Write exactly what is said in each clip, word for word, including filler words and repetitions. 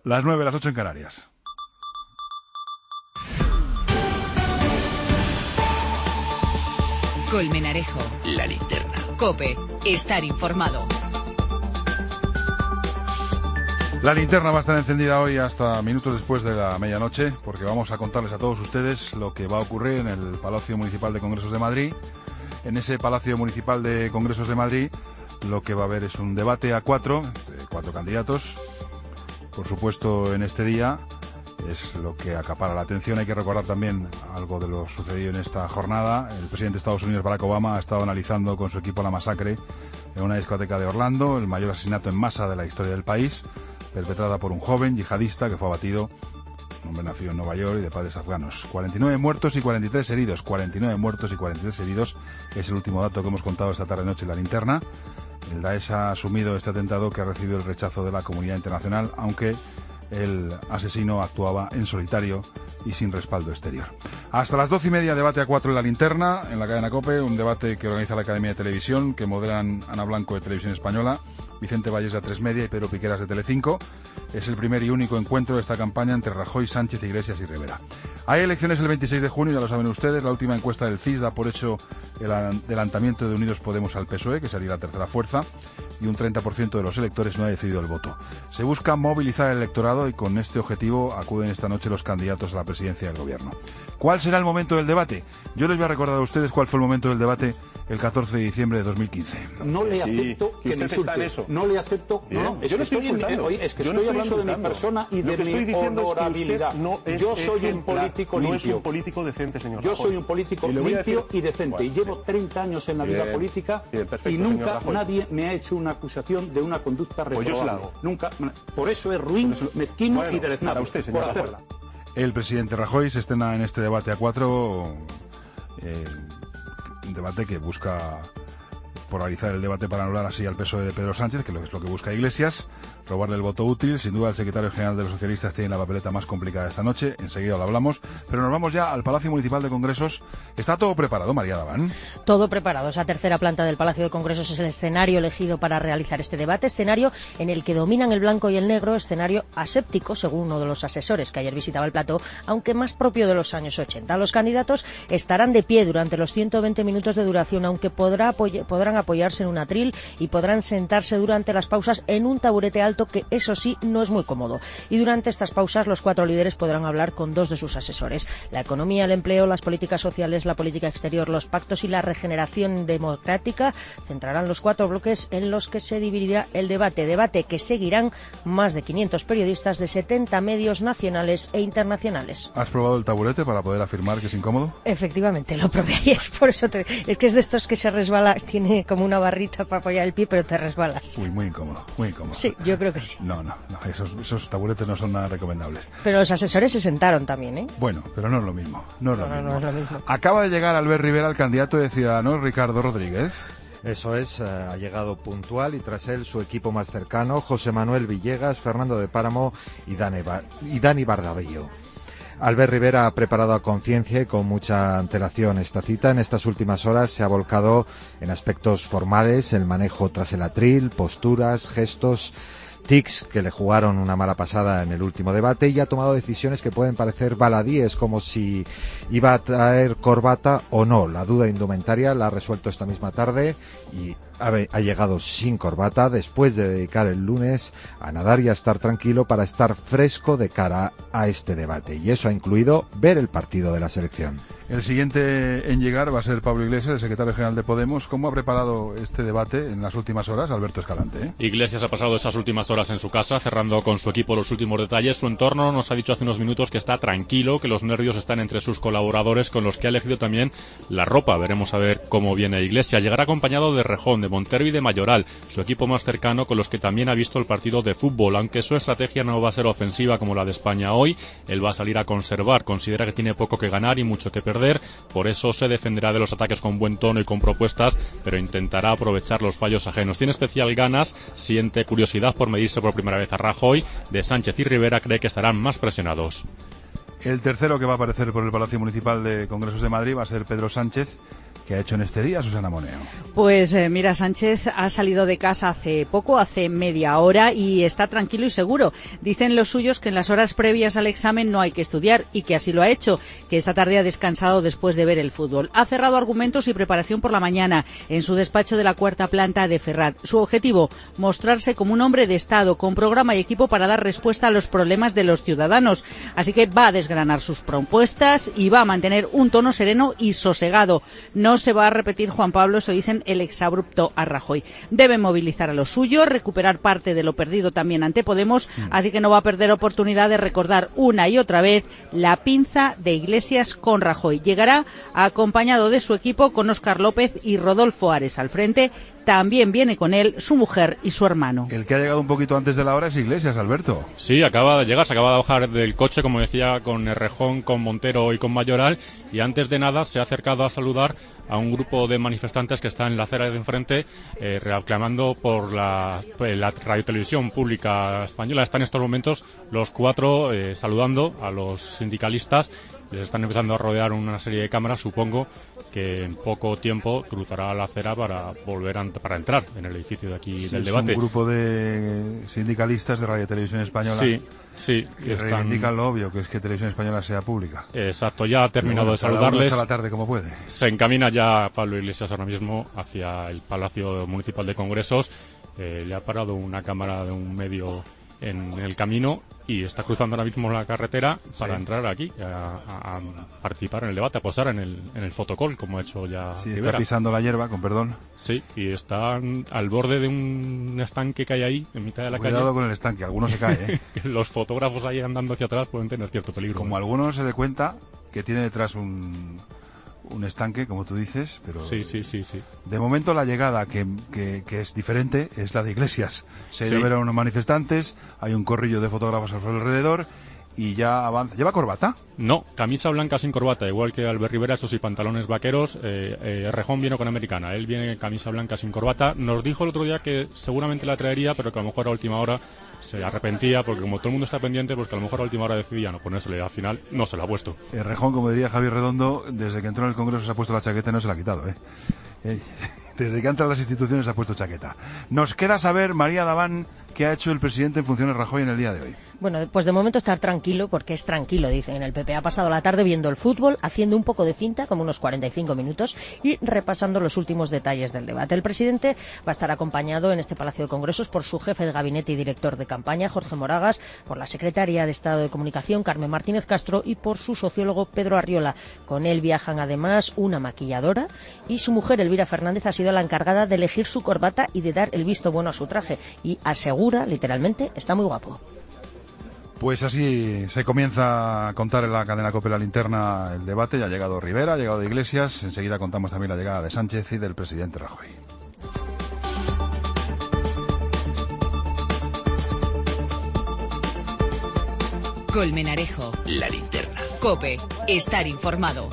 Las nueve, las ocho en Canarias. Colmenarejo. La linterna. COPE. Estar informado. La linterna va a estar encendida hoy hasta minutos después de la medianoche, porque vamos a contarles a todos ustedes lo que va a ocurrir en el Palacio Municipal de Congresos de Madrid. En ese Palacio Municipal de Congresos de Madrid lo que va a haber es un debate a cuatro, de cuatro candidatos. Por supuesto, en este día es lo que acapara la atención. Hay que recordar también algo de lo sucedido en esta jornada. El presidente de Estados Unidos, Barack Obama, ha estado analizando con su equipo la masacre en una discoteca de Orlando, el mayor asesinato en masa de la historia del país, perpetrada por un joven yihadista que fue abatido, un hombre nacido en Nueva York y de padres afganos. cuarenta y nueve muertos y cuarenta y tres heridos. cuarenta y nueve muertos y cuarenta y tres heridos es el último dato que hemos contado esta tarde-noche en la linterna. El Daesh ha asumido este atentado que ha recibido el rechazo de la comunidad internacional, aunque el asesino actuaba en solitario y sin respaldo exterior. Hasta las doce y media, debate a cuatro en la linterna, en la cadena COPE, un debate que organiza la Academia de Televisión, que moderan Ana Blanco de Televisión Española, Vicente Valles de A tres Media y Pedro Piqueras de Telecinco. Es el primer y único encuentro de esta campaña entre Rajoy, Sánchez, Iglesias y Rivera. Hay elecciones el veintiséis de junio, ya lo saben ustedes. La última encuesta del C I S da por hecho el adelantamiento de Unidos Podemos al P S O E, que sería la tercera fuerza, y un treinta por ciento de los electores no ha decidido el voto. Se busca movilizar el electorado y con este objetivo acuden esta noche los candidatos a la presidencia del gobierno. ¿Cuál será el momento del debate? Yo les voy a recordar a ustedes cuál fue el momento del debate el catorce de diciembre de dos mil quince. No le acepto sí, que me insulte. No le acepto. Bien. No, no, es yo que no estoy estoy, insultando. en, es que yo estoy no estoy hablando insultando. de mi persona y Lo de que estoy mi diciendo honorabilidad. Es que no es yo soy ejemplar. un político no limpio. es un político decente, señor Yo Rajoy. soy un político y limpio decir... y decente. bueno, y llevo treinta años en la vida bien, política bien, perfecto, y nunca nadie me ha hecho una acusación de una conducta reprobable. Pues yo se la hago. Nunca. Por eso es ruin, eso... mezquino bueno, y deleznable. Para usted, señor por hacerla. El presidente Rajoy se estrena en este debate a cuatro, eh, un debate que busca polarizar el debate para anular así al P S O E de Pedro Sánchez, que es lo que busca Iglesias, robarle el voto útil. Sin duda el secretario general de los socialistas tiene la papeleta más complicada esta noche, enseguida lo hablamos, pero nos vamos ya al Palacio Municipal de Congresos. ¿Está todo preparado, María Daván? Todo preparado. Esa tercera planta del Palacio de Congresos es el escenario elegido para realizar este debate, escenario en el que dominan el blanco y el negro, escenario aséptico, según uno de los asesores que ayer visitaba el plató, aunque más propio de los años ochenta. Los candidatos estarán de pie durante los ciento veinte minutos de duración, aunque podrá apoy- podrán apoyarse en un atril y podrán sentarse durante las pausas en un taburete alto que, eso sí, no es muy cómodo. Y durante estas pausas los cuatro líderes podrán hablar con dos de sus asesores. La economía, el empleo, las políticas sociales, la política exterior, los pactos y la regeneración democrática centrarán los cuatro bloques en los que se dividirá el debate. Debate que seguirán más de quinientos periodistas de setenta medios nacionales e internacionales. ¿Has probado el taburete para poder afirmar que es incómodo? Efectivamente, lo probé ayer, por eso te... es que es de estos que se resbala, tiene como una barrita para apoyar el pie, pero te resbalas. Uy, muy incómodo, muy incómodo. Sí, yo creo que sí. No, no, no esos, esos taburetes no son nada recomendables. Pero los asesores se sentaron también, ¿eh? Bueno, pero no es lo mismo. No es, no, lo, no, mismo. no es lo mismo. Acaba de llegar Albert Rivera, el candidato de Ciudadanos, Ricardo Rodríguez. Eso es, eh, ha llegado puntual y tras él su equipo más cercano, José Manuel Villegas, Fernando de Páramo y Dani, Bar- y Dani Bardabello. Albert Rivera ha preparado a conciencia y con mucha antelación esta cita. En estas últimas horas se ha volcado en aspectos formales, el manejo tras el atril, posturas, gestos, tics que le jugaron una mala pasada en el último debate, y ha tomado decisiones que pueden parecer baladíes, como si iba a traer corbata o no. La duda indumentaria la ha resuelto esta misma tarde y ha, ha llegado sin corbata después de dedicar el lunes a nadar y a estar tranquilo para estar fresco de cara a este debate, y eso ha incluido ver el partido de la selección. El siguiente en llegar va a ser Pablo Iglesias, el secretario general de Podemos. ¿Cómo ha preparado este debate en las últimas horas, Alberto Escalante? ¿eh? Iglesias ha pasado esas últimas horas en su casa, cerrando con su equipo los últimos detalles. Su entorno nos ha dicho hace unos minutos que está tranquilo, que los nervios están entre sus colaboradores, con los que ha elegido también la ropa. Veremos a ver cómo viene Iglesias. Llegará acompañado de Rejón, de Montero y de Mayoral, su equipo más cercano, con los que también ha visto el partido de fútbol. Aunque su estrategia no va a ser ofensiva como la de España hoy, él va a salir a conservar. Considera que tiene poco que ganar y mucho que perder. Por eso se defenderá de los ataques con buen tono y con propuestas, pero intentará aprovechar los fallos ajenos. Tiene especial ganas, siente curiosidad por medirse por primera vez a Rajoy. De Sánchez y Rivera cree que estarán más presionados. El tercero que va a aparecer por el Palacio Municipal de Congresos de Madrid va a ser Pedro Sánchez, ¿Qué ha hecho en este día Susana Moneo? Pues eh, mira, Sánchez ha salido de casa hace poco, hace media hora, y está tranquilo y seguro. Dicen los suyos que en las horas previas al examen no hay que estudiar, y que así lo ha hecho, que esta tarde ha descansado después de ver el fútbol. Ha cerrado argumentos y preparación por la mañana en su despacho de la cuarta planta de Ferrat. Su objetivo, mostrarse como un hombre de Estado, con programa y equipo para dar respuesta a los problemas de los ciudadanos. Así que va a desgranar sus propuestas y va a mantener un tono sereno y sosegado. No se va a repetir, Juan Pablo, eso dicen el exabrupto a Rajoy. Debe movilizar a los suyos, recuperar parte de lo perdido también ante Podemos, mm. así que no va a perder oportunidad de recordar una y otra vez la pinza de Iglesias con Rajoy. Llegará acompañado de su equipo, con Óscar López y Rodolfo Ares al frente. También viene con él su mujer y su hermano. El que ha llegado un poquito antes de la hora es Iglesias, Alberto. Sí, acaba de llegar, se acaba de bajar del coche, como decía, con Errejón, con Montero y con Mayoral, y antes de nada se ha acercado a saludar a un grupo de manifestantes que está en la acera de enfrente, eh, reclamando por la, pues, la radiotelevisión pública española. Están en estos momentos los cuatro eh, saludando a los sindicalistas. Les están empezando a rodear una serie de cámaras. Supongo que en poco tiempo cruzará la acera para volver a, para entrar en el edificio de aquí, sí, del debate. Es un grupo de sindicalistas de Radio Televisión Española. Sí, sí. Que están... reivindican lo obvio, que es que Televisión Española sea pública. Exacto, ya ha terminado bueno, de saludarles. Cada uno echa la tarde como puede. Se encamina ya Pablo Iglesias ahora mismo hacia el Palacio Municipal de Congresos. Eh, le ha parado una cámara de un medio en el camino y está cruzando ahora mismo la carretera para sí. entrar aquí a, a, a participar en el debate, a posar en el, en el fotocall, como ha hecho ya sí, Rivera. Está pisando la hierba, con perdón. Sí, y está al borde de un estanque que hay ahí, en mitad de la Cuidado calle. Cuidado con el estanque, alguno se cae, ¿eh? Los fotógrafos ahí andando hacia atrás pueden tener cierto peligro. Como ¿eh? alguno se dé cuenta que tiene detrás un... un estanque, como tú dices, pero sí, sí, sí, sí. De momento la llegada que, que, que es diferente es la de Iglesias. Se sí. ver a unos manifestantes, hay un corrillo de fotógrafos a su alrededor y ya avanza. ¿Lleva corbata? No, camisa blanca sin corbata, igual que Albert Rivera, esos y pantalones vaqueros. Eh, eh, Errejón viene con americana, él viene camisa blanca sin corbata. Nos dijo el otro día que seguramente la traería, pero que a lo mejor a última hora se arrepentía, porque como todo el mundo está pendiente, pues que a lo mejor a última hora decidía no ponérsela y al final no se la ha puesto. Errejón, como diría Javier Redondo, desde que entró en el Congreso se ha puesto la chaqueta y no se la ha quitado, ¿eh? eh desde que ha entrado a las instituciones se ha puesto chaqueta. Nos queda saber, María Daván, qué ha hecho el presidente en funciones Rajoy en el día de hoy. Bueno, pues de momento estar tranquilo, porque es tranquilo, dicen en el P P. Ha pasado la tarde viendo el fútbol, haciendo un poco de cinta, como unos cuarenta y cinco minutos, y repasando los últimos detalles del debate. El presidente va a estar acompañado en este Palacio de Congresos por su jefe de gabinete y director de campaña, Jorge Moragas, por la secretaria de Estado de Comunicación, Carmen Martínez Castro, y por su sociólogo, Pedro Arriola. Con él viajan además una maquilladora y su mujer, Elvira Fernández, ha sido la encargada de elegir su corbata y de dar el visto bueno a su traje. Y asegura, literalmente, está muy guapo. Pues así se comienza a contar en la cadena COPE La Linterna el debate. Ya ha llegado Rivera, ha llegado Iglesias. Enseguida contamos también la llegada de Sánchez y del presidente Rajoy. Colmenarejo. La Linterna. COPE. Estar informado.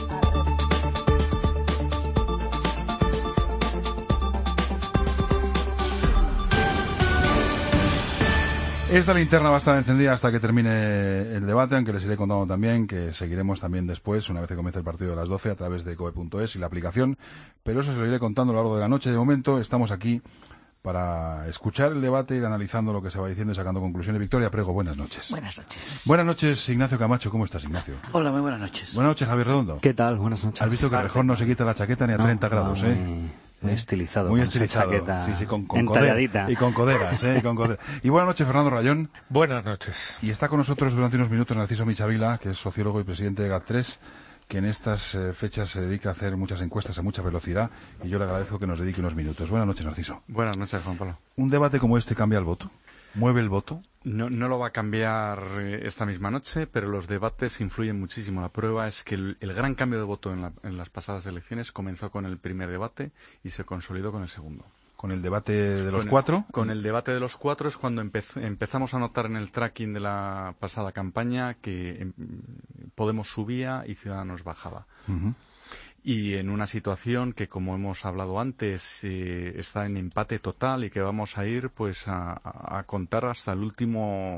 Esta linterna va a estar encendida hasta que termine el debate, aunque les iré contando también que seguiremos también después, una vez que comience el partido de las doce, a través de cope punto es y la aplicación, pero eso se lo iré contando a lo largo de la noche. De momento estamos aquí para escuchar el debate, ir analizando lo que se va diciendo y sacando conclusiones. Victoria Prego, buenas noches. Buenas noches. Buenas noches, Ignacio Camacho. ¿Cómo estás, Ignacio? Hola, muy buenas noches. Buenas noches, Javier Redondo. ¿Qué tal? Buenas noches. Has visto que Errejón no se quita la chaqueta ni a no, treinta grados, no, ¿eh? Muy, muy estilizado. Muy estilizado. Chaqueta sí, sí, con, con entalladita. Coder, y con coderas, ¿eh? Y, con coderas. Y buenas noches, Fernando Rayón. Buenas noches. Y está con nosotros durante unos minutos Narciso Michavila, que es sociólogo y presidente de GAT tres, que en estas eh, fechas se dedica a hacer muchas encuestas a mucha velocidad, y yo le agradezco que nos dedique unos minutos. Buenas noches, Narciso. Buenas noches, Juan Pablo. ¿Un debate como este cambia el voto? ¿Mueve el voto? No, no lo va a cambiar esta misma noche, pero los debates influyen muchísimo. La prueba es que el, el gran cambio de voto en, la, en las pasadas elecciones comenzó con el primer debate y se consolidó con el segundo. ¿Con el debate de los con cuatro? El, con el debate de los cuatro es cuando empez, empezamos a notar en el tracking de la pasada campaña que eh, Podemos subía y Ciudadanos bajaba. Uh-huh. Y en una situación que, como hemos hablado antes, eh, está en empate total y que vamos a ir pues a, a contar hasta el último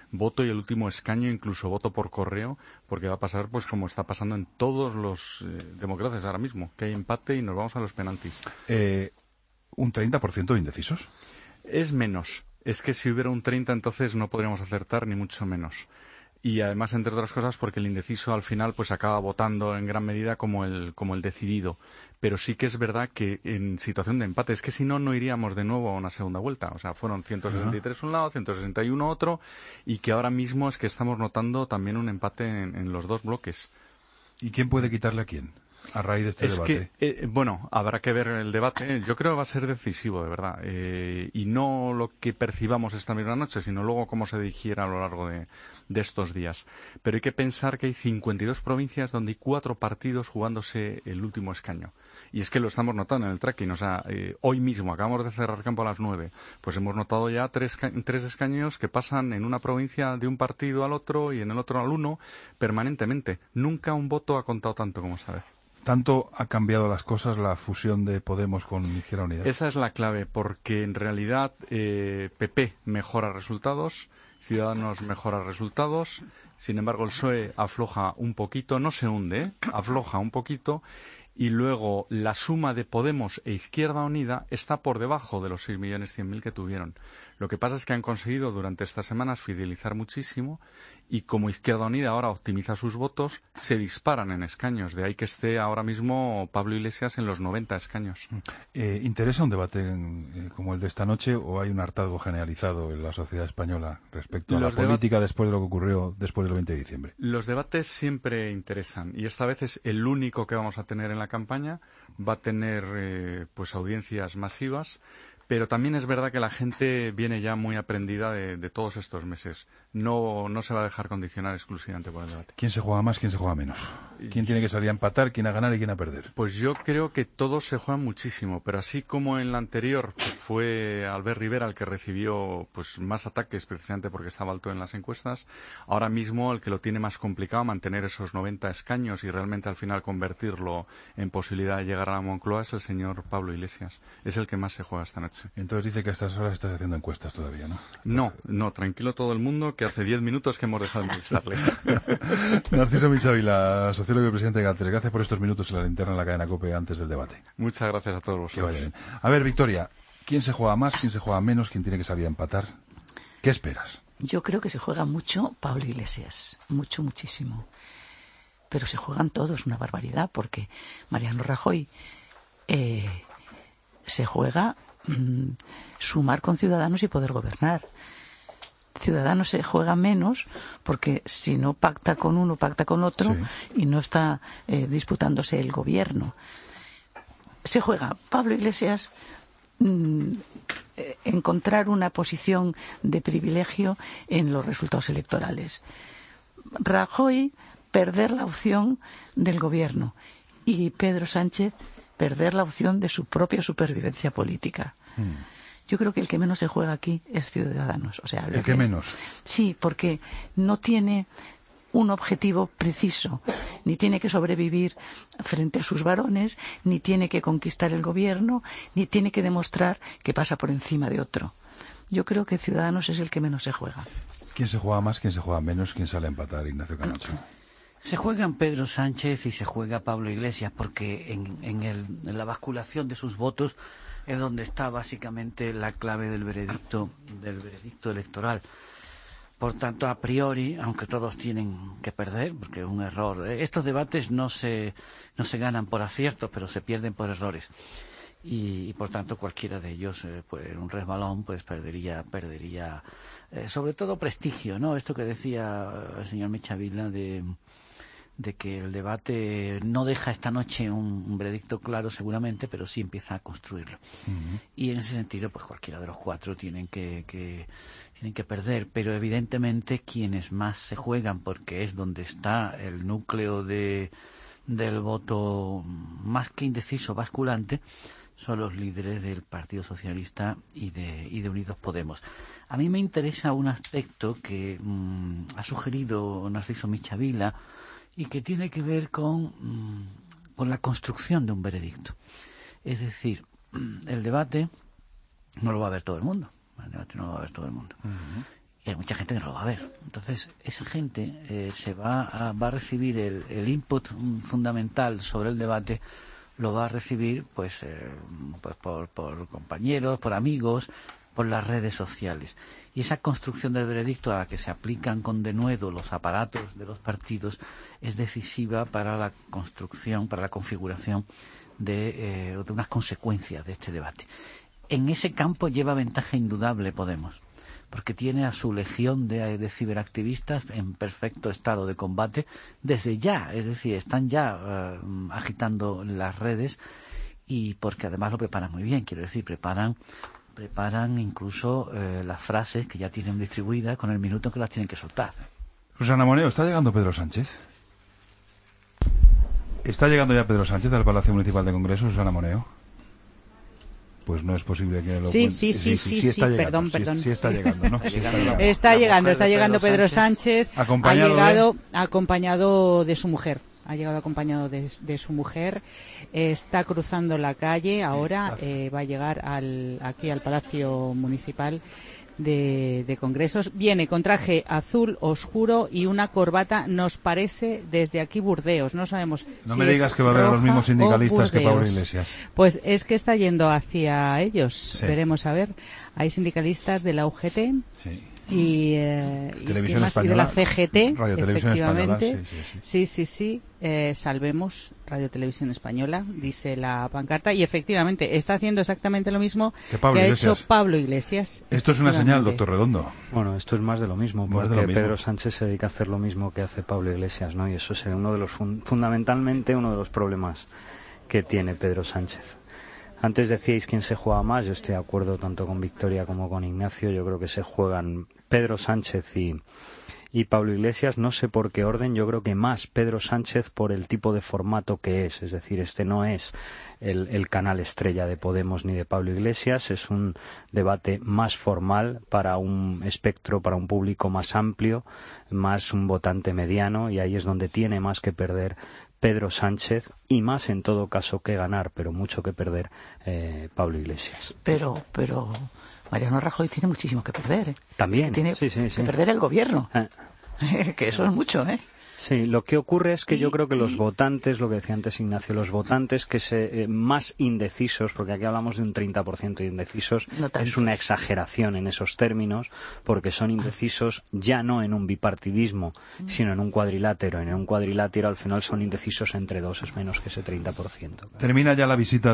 voto y el último escaño, incluso voto por correo, porque va a pasar pues como está pasando en todos los eh, demócratas ahora mismo, que hay empate y nos vamos a los penaltis. Eh, ¿Un treinta por ciento de indecisos? Es menos. Es que si hubiera un treinta, entonces no podríamos acertar, ni mucho menos. Y además, entre otras cosas, porque el indeciso al final pues acaba votando en gran medida como el, como el decidido. Pero sí que es verdad que en situación de empate, es que si no, no iríamos de nuevo a una segunda vuelta. O sea, fueron ciento sesenta y tres un lado, ciento sesenta y uno otro, y que ahora mismo es que estamos notando también un empate en, en los dos bloques. ¿Y quién puede quitarle a quién? A raíz de este es debate. Que, eh, bueno, habrá que ver el debate. Yo creo que va a ser decisivo, de verdad. Eh, y no lo que percibamos esta misma noche, sino luego cómo se dirigiera a lo largo de, de estos días. Pero hay que pensar que hay cincuenta y dos provincias donde hay cuatro partidos jugándose el último escaño. Y es que lo estamos notando en el tracking. O sea, eh, hoy mismo, acabamos de cerrar campo a las nueve, pues hemos notado ya tres, tres escaños que pasan en una provincia de un partido al otro y en el otro al uno permanentemente. Nunca un voto ha contado tanto como esta vez. ¿Tanto ha cambiado las cosas la fusión de Podemos con Izquierda Unida? Esa es la clave, porque en realidad eh, P P mejora resultados, Ciudadanos mejora resultados, sin embargo el P S O E afloja un poquito, no se hunde, ¿eh? afloja un poquito, y luego la suma de Podemos e Izquierda Unida está por debajo de los seis millones cien mil que tuvieron. Lo que pasa es que han conseguido durante estas semanas fidelizar muchísimo y como Izquierda Unida ahora optimiza sus votos, se disparan en escaños. De ahí que esté ahora mismo Pablo Iglesias en los noventa escaños. Eh, ¿Interesa un debate en, eh, como el de esta noche o hay un hartazgo generalizado en la sociedad española respecto a Los la política después de lo que ocurrió después del veinte de diciembre? Los debates siempre interesan y esta vez es el único que vamos a tener en la campaña. Va a tener eh, pues audiencias masivas. Pero también es verdad que la gente viene ya muy aprendida de, de todos estos meses. No, no se va a dejar condicionar exclusivamente por el debate. ¿Quién se juega más, quién se juega menos? ¿Quién tiene que salir a empatar, quién a ganar y quién a perder? Pues yo creo que todos se juegan muchísimo, pero así como en la anterior pues fue Albert Rivera el que recibió pues más ataques precisamente porque estaba alto en las encuestas, ahora mismo el que lo tiene más complicado mantener esos noventa escaños y realmente al final convertirlo en posibilidad de llegar a la Moncloa es el señor Pablo Iglesias. Es el que más se juega esta noche. Entonces dice que a estas horas estás haciendo encuestas todavía, ¿no? No, no, tranquilo todo el mundo, que hace diez minutos que hemos dejado de molestarles. Narciso Michavila, sociólogo y presidente de GATES, gracias por estos minutos en la linterna en la cadena COPE antes del debate. Muchas gracias a todos vosotros. Que vaya bien. A ver, Victoria, ¿quién se juega más, quién se juega menos, quién tiene que salir a empatar? ¿Qué esperas? Yo creo que se juega mucho Pablo Iglesias, mucho, muchísimo. Pero se juegan todos, una barbaridad, porque Mariano Rajoy eh, se juega mmm, sumar con Ciudadanos y poder gobernar. Ciudadanos se juega menos porque si no pacta con uno, pacta con otro sí. y no está eh, disputándose el gobierno. Se juega Pablo Iglesias mmm, eh, encontrar una posición de privilegio en los resultados electorales. Rajoy perder la opción del gobierno y Pedro Sánchez perder la opción de su propia supervivencia política. Mm. Yo creo que el que menos se juega aquí es Ciudadanos. O sea, ¿El que, que menos? Sí, porque no tiene un objetivo preciso, ni tiene que sobrevivir frente a sus varones, ni tiene que conquistar el gobierno, ni tiene que demostrar que pasa por encima de otro. Yo creo que Ciudadanos es el que menos se juega. ¿Quién se juega más, quién se juega menos, quién sale a empatar, Ignacio Camacho? Se juegan Pedro Sánchez y se juega Pablo Iglesias porque en, en, el, en la basculación de sus votos es donde está básicamente la clave del veredicto del veredicto electoral. Por tanto, a priori, aunque todos tienen que perder, porque es un error, estos debates no se no se ganan por aciertos, pero se pierden por errores. Y, y por tanto cualquiera de ellos, eh, pues un resbalón, pues perdería perdería eh, sobre todo prestigio, ¿no? Esto que decía el señor Michavila de de que el debate no deja esta noche un, un veredicto claro seguramente, pero sí empieza a construirlo. Uh-huh. Y en ese sentido, pues cualquiera de los cuatro tienen que, que tienen que perder, pero evidentemente quienes más se juegan, porque es donde está el núcleo de del voto más que indeciso, basculante, son los líderes del Partido Socialista y de, y de Unidos Podemos. A mí me interesa un aspecto que mmm, ha sugerido Narciso Michavila y que tiene que ver con, mmm, con la construcción de un veredicto. Es decir, el debate no lo va a ver todo el mundo. El debate no lo va a ver todo el mundo. Uh-huh. y hay mucha gente que no lo va a ver. Entonces, esa gente eh, se va a, va a recibir el, el input fundamental sobre el debate, lo va a recibir pues, eh, pues por, por compañeros, por amigos, por las redes sociales. Y esa construcción del veredicto a la que se aplican con denuedo los aparatos de los partidos es decisiva para la construcción, para la configuración de, eh, de unas consecuencias de este debate. En ese campo lleva ventaja indudable Podemos, porque tiene a su legión de, de ciberactivistas en perfecto estado de combate desde ya, es decir, están ya uh, agitando las redes, y porque además lo preparan muy bien, quiero decir, preparan preparan incluso eh, las frases que ya tienen distribuidas con el minuto que las tienen que soltar. Susana Moneo, ¿está llegando Pedro Sánchez? ¿Está llegando ya Pedro Sánchez al Palacio Municipal de Congreso, Susana Moneo? Pues no es posible que lo sí, cuente. sí, sí, sí, sí, sí, sí perdón, sí, perdón. Sí está llegando, ¿no? Sí está llegando. Está llegando, está llegando Pedro Sánchez, Sánchez acompañado ha llegado de... acompañado de su mujer. Ha llegado acompañado de, de su mujer, eh, está cruzando la calle ahora, eh, va a llegar al, aquí al Palacio Municipal de, de Congresos. Viene con traje azul oscuro y una corbata, nos parece desde aquí Burdeos, no sabemos. No si me digas que va a haber a los mismos sindicalistas que Pablo Iglesias. Pues es que está yendo hacia ellos, sí. Veremos a ver. Hay sindicalistas de la U G T. Sí. Y, eh, y, más, y de la C G T, Radio Televisión efectivamente. Española, sí, sí, sí. sí, sí, sí. Eh, salvemos Radio Televisión Española, dice la pancarta, y efectivamente está haciendo exactamente lo mismo que, que ha hecho Pablo Iglesias. Esto es una señal, doctor Redondo. Bueno, esto es más de lo mismo, más porque lo mismo. Pedro Sánchez se dedica a hacer lo mismo que hace Pablo Iglesias, ¿no? Y eso es uno de los fun fundamentalmente uno de los problemas que tiene Pedro Sánchez. Antes decíais quién se juega más, yo estoy de acuerdo tanto con Victoria como con Ignacio, yo creo que se juegan Pedro Sánchez y, y Pablo Iglesias, no sé por qué orden, yo creo que más Pedro Sánchez por el tipo de formato que es, es decir, este no es el, el canal estrella de Podemos ni de Pablo Iglesias, es un debate más formal para un espectro, para un público más amplio, más un votante mediano, y ahí es donde tiene más que perder Pedro Sánchez, y más en todo caso que ganar, pero mucho que perder eh, Pablo Iglesias. Pero, pero Mariano Rajoy tiene muchísimo que perder, ¿eh? También. Tiene sí, sí, sí. que perder el gobierno. Eh. Que eso es mucho, ¿eh? Sí, lo que ocurre es que y, yo creo que los y... votantes, lo que decía antes Ignacio, los votantes que se eh, más indecisos, porque aquí hablamos de un treinta por ciento de indecisos, no es una exageración en esos términos, porque son indecisos ya no en un bipartidismo, sino en un cuadrilátero. En un cuadrilátero al final son indecisos entre dos, es menos que ese treinta por ciento. Termina ya la visita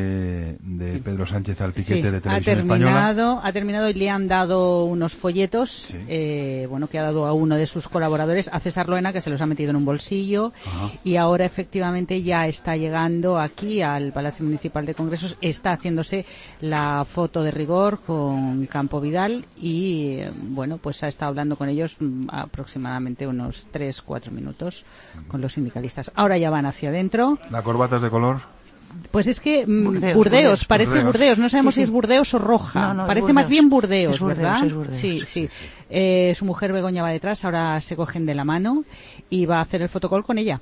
de, de Pedro Sánchez al piquete sí, de Televisión ha terminado, Española. Ha terminado y le han dado unos folletos, sí. eh, bueno, que ha dado a uno de sus colaboradores, a César Loena, que se los ha metido en un bolsillo. Ajá. Y ahora efectivamente ya está llegando aquí al Palacio Municipal de Congresos, está haciéndose la foto de rigor con Campo Vidal y bueno, pues ha estado hablando con ellos aproximadamente unos tres cuatro minutos con los sindicalistas. Ahora ya van hacia adentro. ¿La corbata es de color? Pues es que Burdeos, Burdeos, Burdeos parece Burdeos. Burdeos, no sabemos sí, sí. si es Burdeos o roja, no, no, parece Burdeos. más bien Burdeos, es Burdeos, ¿verdad? Es Burdeos. Sí, sí. Eh, su mujer Begoña va detrás, ahora se cogen de la mano y va a hacer el fotocall con ella.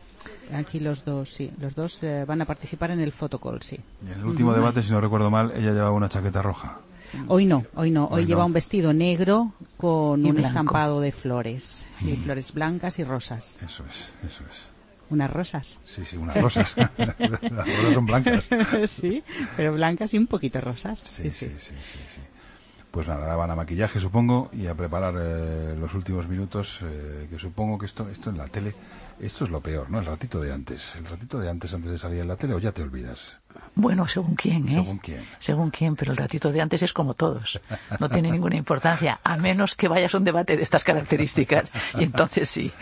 Aquí los dos, sí, los dos eh, van a participar en el fotocall, sí. Y en el último uh-huh. debate, si no recuerdo mal, ella llevaba una chaqueta roja. Hoy no, hoy no, hoy, hoy lleva no. un vestido negro con y un blanco. estampado de flores, sí, mm. flores blancas y rosas. Eso es, eso es. Unas rosas. Sí, sí, unas rosas. Las rosas son blancas. Sí, pero blancas y un poquito rosas. Sí, sí, sí, sí, sí, sí. Pues nada, ahora van a maquillaje, supongo, y a preparar eh, los últimos minutos, eh, que supongo que esto, esto en la tele, esto es lo peor, ¿no? El ratito de antes. El ratito de antes, antes de salir en la tele, o ya te olvidas. Bueno, según quién, ¿eh? Según quién. Según quién, pero el ratito de antes es como todos. No tiene ninguna importancia, a menos que vayas a un debate de estas características. Y entonces sí.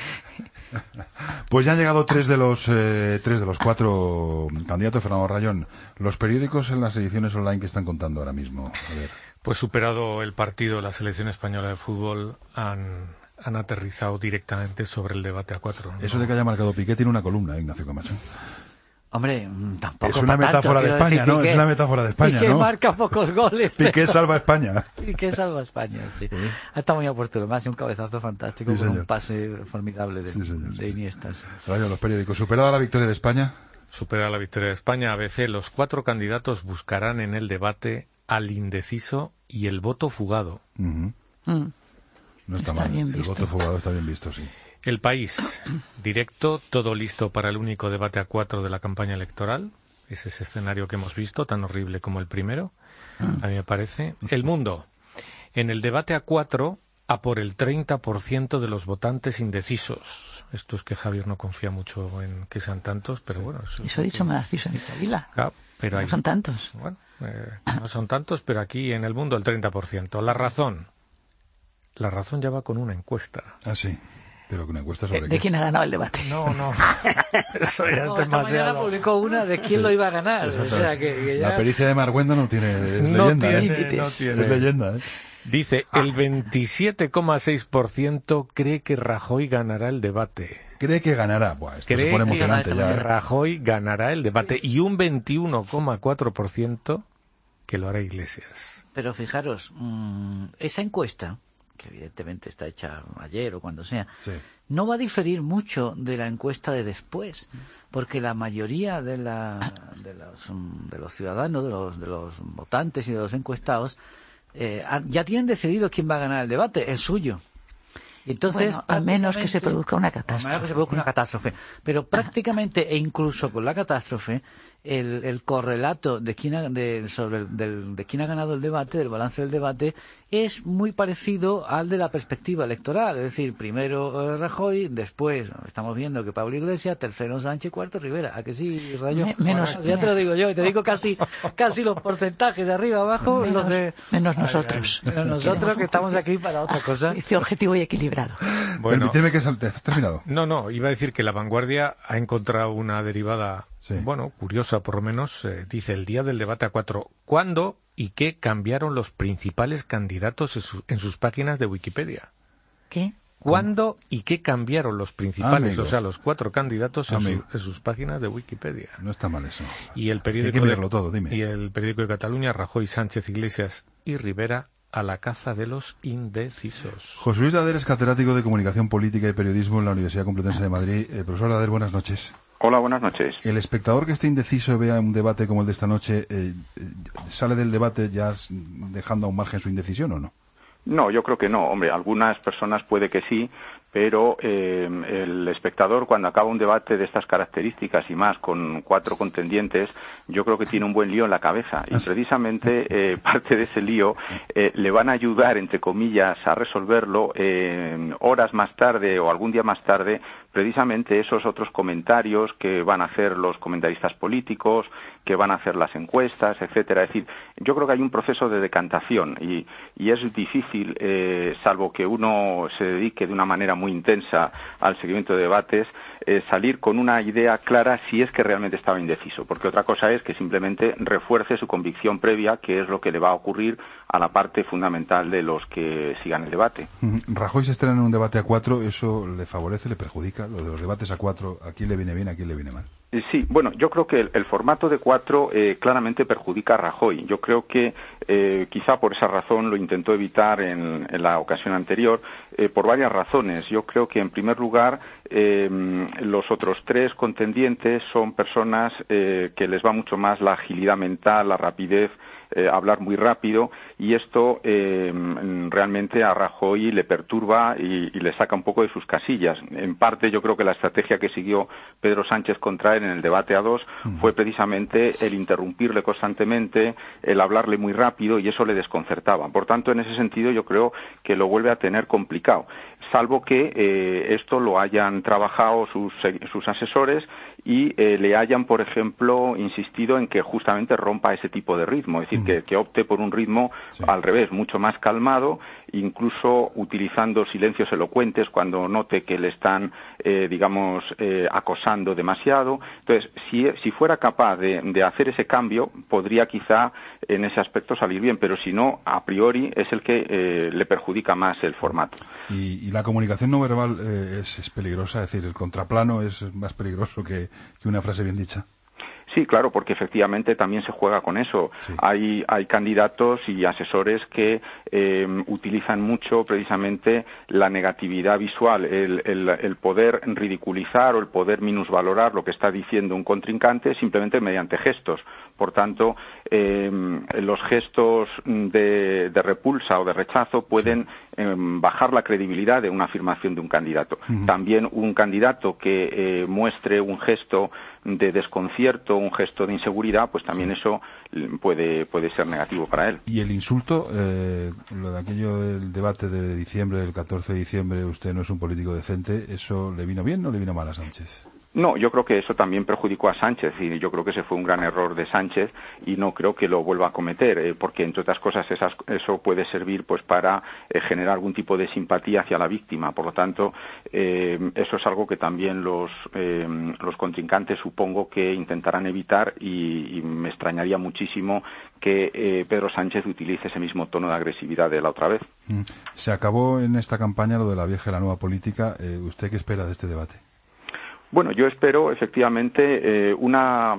Pues ya han llegado tres de los eh, tres de los cuatro candidatos. Fernando Rayón, los periódicos en las ediciones online que están contando ahora mismo. A ver. Pues superado el partido, la selección española de fútbol han, han aterrizado directamente sobre el debate a cuatro, ¿no? Eso de que haya marcado Piqué tiene una columna, ¿eh, Ignacio Camacho? Hombre, tampoco es una metáfora tanto, de España, decir, ¿no? Piqué, es una metáfora de España, Piqué ¿no? marca pocos goles. Piqué pero... salva a España. Piqué salva a España, sí. sí. Está muy oportuno, más un cabezazo fantástico, sí, con un pase formidable de, sí, señor, de Iniesta. Sí. Rayo, los periódicos. ¿Superada la victoria de España? Superada la victoria de España, A B C, los cuatro candidatos buscarán en el debate al indeciso y el voto fugado. Uh-huh. Mm. No está, está mal. bien El visto. voto fugado está bien visto, sí. El País, directo, todo listo para el único debate a cuatro de la campaña electoral. Es ese escenario que hemos visto, tan horrible como el primero, a mí me parece. El Mundo, en el debate a cuatro, a por el treinta por ciento de los votantes indecisos. Esto es que Javier no confía mucho en que sean tantos, pero bueno. Eso, eso ha dicho Narciso Michavila. Claro, pero no hay, son tantos. Bueno, eh, no son tantos, pero aquí en el Mundo el treinta por ciento. La Razón. La Razón ya va con una encuesta. Ah, sí. Pero que una encuesta sobre ¿De, qué? ¿De quién ha ganado el debate? No, no. Eso ya no, es esta demasiado. mañana publicó una de quién lo iba a ganar. O sea, que, que ya... La pericia de Marguenda no tiene es no leyenda. Tiene, ¿eh? no tiene. Es leyenda, ¿eh? Dice, el veintisiete coma seis por ciento cree que Rajoy ganará el debate. Cree que ganará. Buah, esto cree se pone que emocionante ya. ¿eh? Rajoy ganará el debate. Y un veintiuno coma cuatro por ciento que lo hará Iglesias. Pero fijaros, mmm, esa encuesta, que evidentemente está hecha ayer o cuando sea, sí. no va a diferir mucho de la encuesta de después, porque la mayoría de, la, de, los, de los ciudadanos, de los, de los votantes y de los encuestados, eh, ya tienen decidido quién va a ganar el debate, el suyo. Entonces, bueno, a menos que se produzca una catástrofe. A menos que se produzca una catástrofe. Pero prácticamente, e incluso con la catástrofe, el, el correlato de quién ha, de, sobre el, del, de quién ha ganado el debate, del balance del debate, es muy parecido al de la perspectiva electoral. Es decir, primero eh, Rajoy, después estamos viendo que Pablo Iglesias, tercero Sánchez, cuarto Rivera. ¿A que sí, Rayo? Me, menos, bueno, ya te lo digo yo, te digo casi casi los porcentajes arriba abajo. Menos, los de... menos nosotros. Menos nosotros que estamos aquí para otra cosa. Dice objetivo y equilibrado. Bueno, permíteme que salte. ¿Has terminado? No, no, iba a decir que La Vanguardia ha encontrado una derivada, sí. bueno, curiosa por lo menos. Eh, dice, el día del debate a cuatro, ¿cuándo y qué cambiaron los principales candidatos en, su, en sus páginas de Wikipedia? ¿Qué? ¿Cuándo y qué cambiaron los principales, Amigo. o sea, los cuatro candidatos en, su, en sus páginas de Wikipedia? No está mal eso. Y el periódico, Hay que mirarlo todo, dime. Y el periódico de Cataluña, Rajoy, Sánchez, Iglesias y Rivera a la caza de los indecisos. José Luis Dader es catedrático de Comunicación Política y Periodismo en la Universidad Complutense de Madrid. Eh, profesor Dader, buenas noches. Hola, buenas noches. ¿El espectador que esté indeciso y vea un debate como el de esta noche, eh, sale del debate ya dejando a un margen su indecisión o no? No, yo creo que no. Hombre, algunas personas puede que sí, pero eh, el espectador, cuando acaba un debate de estas características y más con cuatro contendientes, yo creo que tiene un buen lío en la cabeza. Y precisamente eh, parte de ese lío eh, le van a ayudar, entre comillas, a resolverlo eh, horas más tarde o algún día más tarde, precisamente esos otros comentarios que van a hacer los comentaristas políticos, que van a hacer las encuestas, etcétera. Es decir, yo creo que hay un proceso de decantación y, y es difícil, eh, salvo que uno se dedique de una manera muy intensa al seguimiento de debates, eh, salir con una idea clara si es que realmente estaba indeciso, porque otra cosa es que simplemente refuerce su convicción previa, que es lo que le va a ocurrir a la parte fundamental de los que sigan el debate. Rajoy se estrena en un debate a cuatro, ¿eso le favorece, le perjudica? Lo de los debates a cuatro, ¿a quién le viene bien, a quién le viene mal? Sí, bueno, yo creo que el, el formato de cuatro eh, claramente perjudica a Rajoy. Yo creo que eh, quizá por esa razón lo intentó evitar en, en la ocasión anterior, eh, por varias razones. Yo creo que, en primer lugar, eh, los otros tres contendientes son personas eh, que les va mucho más la agilidad mental, la rapidez, Eh, hablar muy rápido, y esto eh, realmente a Rajoy le perturba y, y le saca un poco de sus casillas. En parte, yo creo que la estrategia que siguió Pedro Sánchez contra él en el debate a dos uh-huh. fue precisamente el interrumpirle constantemente, el hablarle muy rápido, y eso le desconcertaba. Por tanto, en ese sentido, yo creo que lo vuelve a tener complicado, salvo que eh, esto lo hayan trabajado sus, sus asesores y eh, le hayan, por ejemplo, insistido en que justamente rompa ese tipo de ritmo, es decir, que, que opte por un ritmo sí. al revés, mucho más calmado, incluso utilizando silencios elocuentes cuando note que le están, eh, digamos, eh, acosando demasiado. Entonces, si, si fuera capaz de, de hacer ese cambio, podría quizá en ese aspecto salir bien, pero si no, a priori es el que eh, le perjudica más el formato. Y, y la comunicación no verbal eh, es, es peligrosa, es decir, el contraplano es más peligroso que, que una frase bien dicha. Sí, claro, porque efectivamente también se juega con eso. Sí. Hay, hay candidatos y asesores que eh, utilizan mucho precisamente la negatividad visual, el, el, el poder ridiculizar o el poder minusvalorar lo que está diciendo un contrincante simplemente mediante gestos. Por tanto, eh, los gestos de, de repulsa o de rechazo pueden eh, bajar la credibilidad de una afirmación de un candidato. Uh-huh. También un candidato que eh, muestre un gesto de desconcierto, un gesto de inseguridad, pues también eso puede puede ser negativo para él. Y el insulto, eh, lo de aquello del debate de diciembre, del catorce de diciembre, usted no es un político decente, ¿eso le vino bien o le vino mal a Sánchez? No, yo creo que eso también perjudicó a Sánchez y yo creo que ese fue un gran error de Sánchez y no creo que lo vuelva a cometer, eh, porque entre otras cosas esas, eso puede servir pues para eh, generar algún tipo de simpatía hacia la víctima. Por lo tanto, eh, eso es algo que también los eh, los contrincantes supongo que intentarán evitar y, y me extrañaría muchísimo que eh, Pedro Sánchez utilice ese mismo tono de agresividad de la otra vez. Se acabó en esta campaña lo de la vieja y la nueva política. Eh, ¿Usted qué espera de este debate? Bueno, yo espero efectivamente eh, una,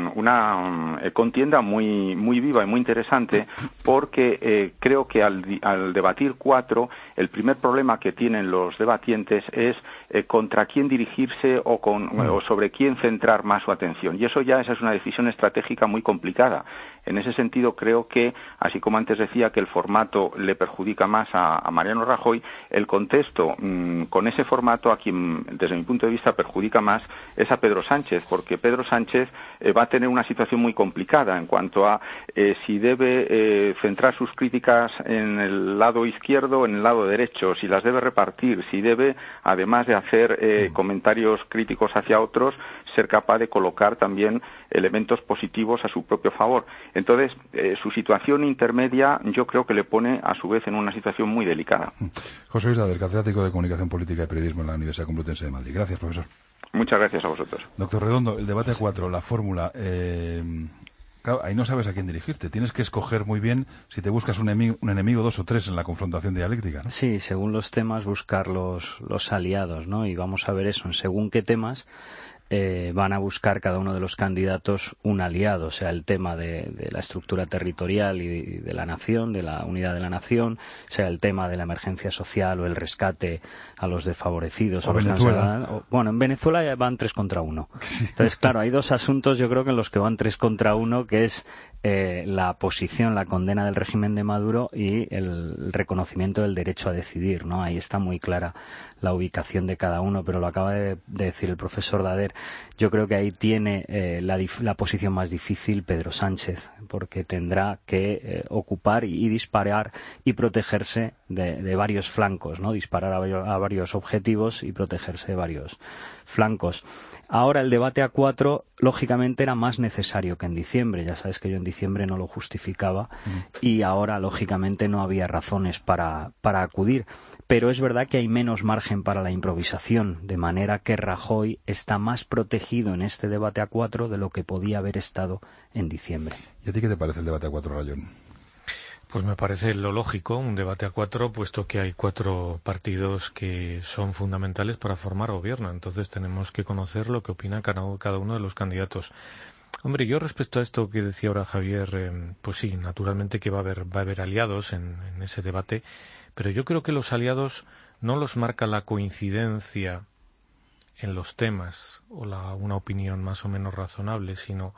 una eh, contienda muy muy viva y muy interesante porque eh, creo que al, al debatir cuatro, el primer problema que tienen los debatientes es eh, contra quién dirigirse o, con, mm. o sobre quién centrar más su atención. Y eso ya esa es una decisión estratégica muy complicada. En ese sentido, creo que, así como antes decía que el formato le perjudica más a, a Mariano Rajoy, el contexto mmm, con ese formato a quien, desde mi punto de vista, perjudica más es a Pedro Sánchez, porque Pedro Sánchez eh, va a tener una situación muy complicada en cuanto a eh, si debe eh, centrar sus críticas en el lado izquierdo o en el lado derecho, si las debe repartir, si debe, además de hacer eh, comentarios críticos hacia otros, ser capaz de colocar también elementos positivos a su propio favor. Entonces, eh, su situación intermedia yo creo que le pone a su vez en una situación muy delicada. José Luis Dader, catedrático de Comunicación Política y Periodismo en la Universidad Complutense de Madrid. Gracias, profesor. Muchas gracias a vosotros. Doctor Redondo, el debate a cuatro, la fórmula, eh, claro, ahí no sabes a quién dirigirte. Tienes que escoger muy bien si te buscas un enemigo, un enemigo dos o tres en la confrontación dialéctica, ¿no? Sí, según los temas buscar los, los aliados, ¿no? Y vamos a ver eso, en según qué temas eh, van a buscar cada uno de los candidatos un aliado, o sea, el tema de, de la estructura territorial y de, de la nación, de la unidad de la nación, sea el tema de la emergencia social o el rescate a los desfavorecidos. O a los Venezuela. o, bueno, en Venezuela ya van tres contra uno. Entonces, claro, hay dos asuntos yo creo que en los que van tres contra uno, que es eh, la posición, la condena del régimen de Maduro y el reconocimiento del derecho a decidir, ¿no? Ahí está muy clara la ubicación de cada uno, pero lo acaba de, de decir el profesor Dader. Yo creo que ahí tiene eh, la, la posición más difícil Pedro Sánchez, porque tendrá que eh, ocupar y, y disparar y protegerse de, de varios flancos, ¿no? Disparar a, a varios objetivos y protegerse de varios flancos. Ahora el debate a cuatro, lógicamente, era más necesario que en diciembre. Ya sabes que yo en diciembre no lo justificaba mm. y ahora, lógicamente, no había razones para, para acudir. Pero es verdad que hay menos margen para la improvisación, de manera que Rajoy está más protegido en este debate a cuatro de lo que podía haber estado en diciembre. ¿Y a ti qué te parece el debate a cuatro, Rayón? Pues me parece lo lógico, un debate a cuatro, puesto que hay cuatro partidos que son fundamentales para formar gobierno. Entonces tenemos que conocer lo que opina cada uno de los candidatos. Hombre, yo respecto a esto que decía ahora Javier, eh, pues sí, naturalmente que va a haber, va a haber aliados en, en ese debate, pero yo creo que los aliados no los marca la coincidencia en los temas o la, una opinión más o menos razonable, sino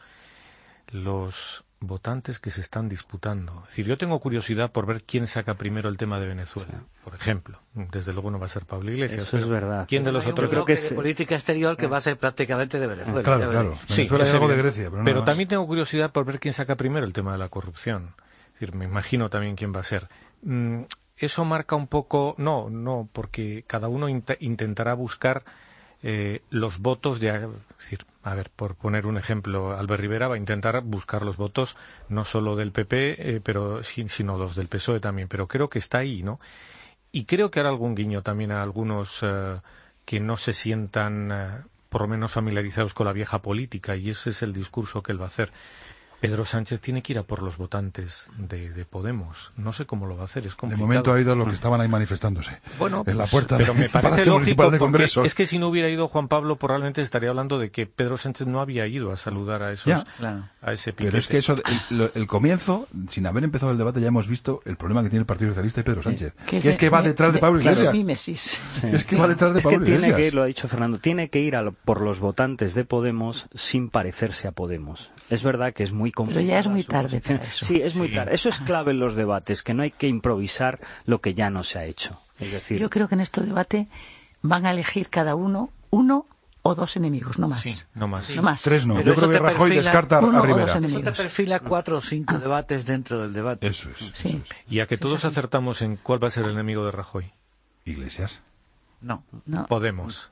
los votantes que se están disputando. Es decir, yo tengo curiosidad por ver quién saca primero el tema de Venezuela, sí. por ejemplo. Desde luego no va a ser Pablo Iglesias. Eso es verdad. ¿Quién de los otros? Yo creo que es de política exterior que va a ser prácticamente de Venezuela. Claro, claro. Sí, Venezuela es algo de Grecia, pero, pero también tengo curiosidad por ver quién saca primero el tema de la corrupción. Es decir, me imagino también quién va a ser. Mm, eso marca un poco, no, no, porque cada uno int- intentará buscar Eh, los votos de, es decir, a ver, por poner un ejemplo, Albert Rivera va a intentar buscar los votos no solo del P P, eh, pero sino los del P S O E también, pero creo que está ahí, ¿no? Y creo que hará algún guiño también a algunos eh, que no se sientan eh, por lo menos familiarizados con la vieja política, y ese es el discurso que él va a hacer. Pedro Sánchez tiene que ir a por los votantes de, de Podemos. No sé cómo lo va a hacer, es complicado. De momento ha ido los que estaban ahí manifestándose. Bueno, en la pues, puerta pero del me parece Palacio lógico Municipal de porque Congresos. Es que si no hubiera ido Juan Pablo, probablemente estaría hablando de que Pedro Sánchez no había ido a saludar a esos, ya, claro. a ese piquete. Pero es que eso, el, el comienzo, sin haber empezado el debate, ya hemos visto el problema que tiene el Partido Socialista y Pedro Sánchez. Sí. Que, que es que va detrás de, de Pablo Iglesias. Mímesis. Sí. Es que va detrás de es Pablo que tiene Iglesias. que, lo ha dicho Fernando, tiene que ir a, por los votantes de Podemos sin parecerse a Podemos. Es verdad que es muy muy complicada. Pero ya es muy tarde para eso. Sí, es muy sí. tarde. Eso es clave en los debates, que no hay que improvisar lo que ya no se ha hecho. Es decir, yo creo que en estos debates van a elegir cada uno uno o dos enemigos, no más. Sí, no más. Sí. No más. Tres no. Pero yo creo que Rajoy descarta a Rivera. Eso te perfila cuatro o cinco debates dentro del debate. Eso es. Sí. Eso es. Y a que todos acertamos en cuál va a ser el enemigo de Rajoy. Iglesias. No. no. Podemos.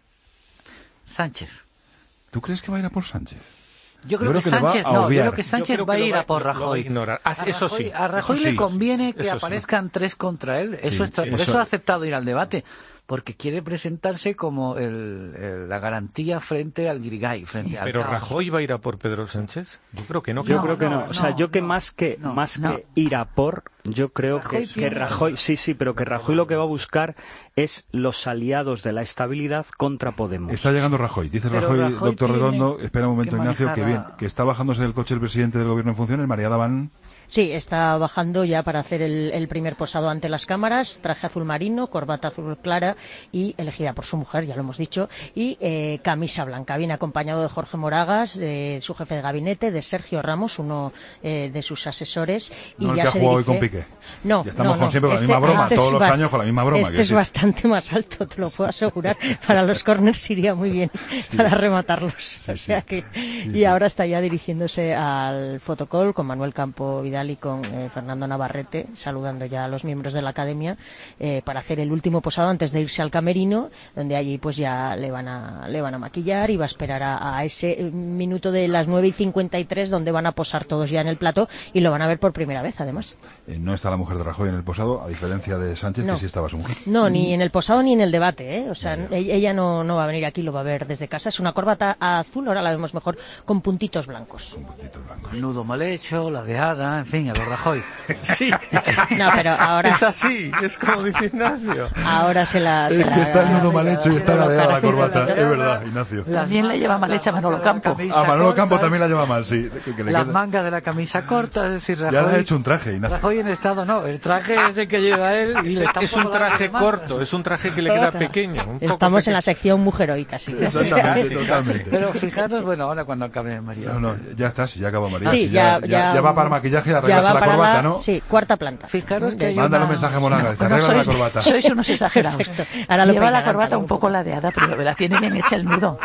Sánchez. ¿Tú crees que va a ir a por Sánchez? Yo creo, yo creo que, que Sánchez, no, yo creo que Sánchez creo va a que ir va, a por lo, Rajoy. Lo va a ignorar. Ah, a eso Rajoy, sí. A Rajoy eso le sí. conviene que eso aparezcan sí. tres contra él. Eso sí, está, sí, por eso... eso ha aceptado ir al debate. Porque quiere presentarse como el, el, la garantía frente al Guirigay, frente sí, al Pero caos. ¿Rajoy va a ir a por Pedro Sánchez? Yo creo que no. Yo no, creo que no. no. O sea, yo que no, más que no, más no. que ir a por, yo creo Rajoy que, que piensa. Rajoy, sí, sí, pero que Rajoy lo que va a buscar es los aliados de la estabilidad contra Podemos. Está llegando Rajoy. Dice Pero Rajoy, Rajoy doctor Redondo, espera un momento, que Ignacio, que bien, manejar a- que está bajándose del coche el presidente del gobierno en funciones, María Daván. Sí, está bajando ya para hacer el, el primer posado ante las cámaras, traje azul marino, corbata azul clara y elegida por su mujer, ya lo hemos dicho, y eh, camisa blanca. Viene acompañado de Jorge Moragas, de su jefe de gabinete, de Sergio Ramos, uno eh, de sus asesores. Y No el ya que ha se jugado hoy dirige... con Piqué. No, ya estamos no, con no. siempre con Este- la misma broma, este todos es los ba- años con la misma broma. Este que es sí. bastante más alto, te lo puedo asegurar. Para los corners iría muy bien para rematarlos. Sí, o sea sí. que... Sí, y sí. ahora está ya dirigiéndose al fotocall con Manuel Campo Vidal y con eh, Fernando Navarrete, saludando ya a los miembros de la academia eh, para hacer el último posado antes de irse al camerino, donde allí pues ya le van a le van a maquillar y va a esperar a, a ese minuto de las nueve y cincuenta y tres donde van a posar todos ya en el plató y lo van a ver por primera vez además. Eh, no está la mujer de Rajoy en el posado, a diferencia de Sánchez, No. que sí estaba su mujer. No, ni en el posado ni en el debate, ¿eh? O sea, e- ella no, no va a venir aquí, lo va a ver desde casa. Es una corbata azul, ahora la vemos mejor, con puntitos blancos. Con puntitos blancos. El nudo mal hecho, la deada, en fin, a los Rajoy. Sí. No, pero ahora... Es así, es como dice Ignacio. Ahora se la... Es se que la- está el nudo mal hecho y está la de la la- corbata, la- es verdad, Ignacio. También la lleva mal hecha Manolo Campo. A Manolo Campo también la lleva mal, sí. Que le Las queda- mangas de la camisa corta, es decir, Rajoy... Ya le ha hecho un traje, Ignacio. Rajoy en estado no, el traje es el que lleva él y le está Es un traje corto, es un traje que le queda pequeño. Un poco Estamos en pequeño. la sección mujer hoy casi. Exactamente, totalmente. Pero fijaros, bueno, ahora cuando acabe María. No, no, ya está, si ya acabó María. Sí, si ya, ya, ya, ya va para maquillaje y ya arreglarse va la para corbata, la- ¿no? Sí, cuarta planta. Fijaros que De- hay Mándale un una- mensaje a Monagas, te Bueno, arregla la sois, corbata. sois unos exagerados. Perfecto. Ahora lo Lleva la peinarán corbata para un poco ladeada, pero la tiene bien hecha el nudo.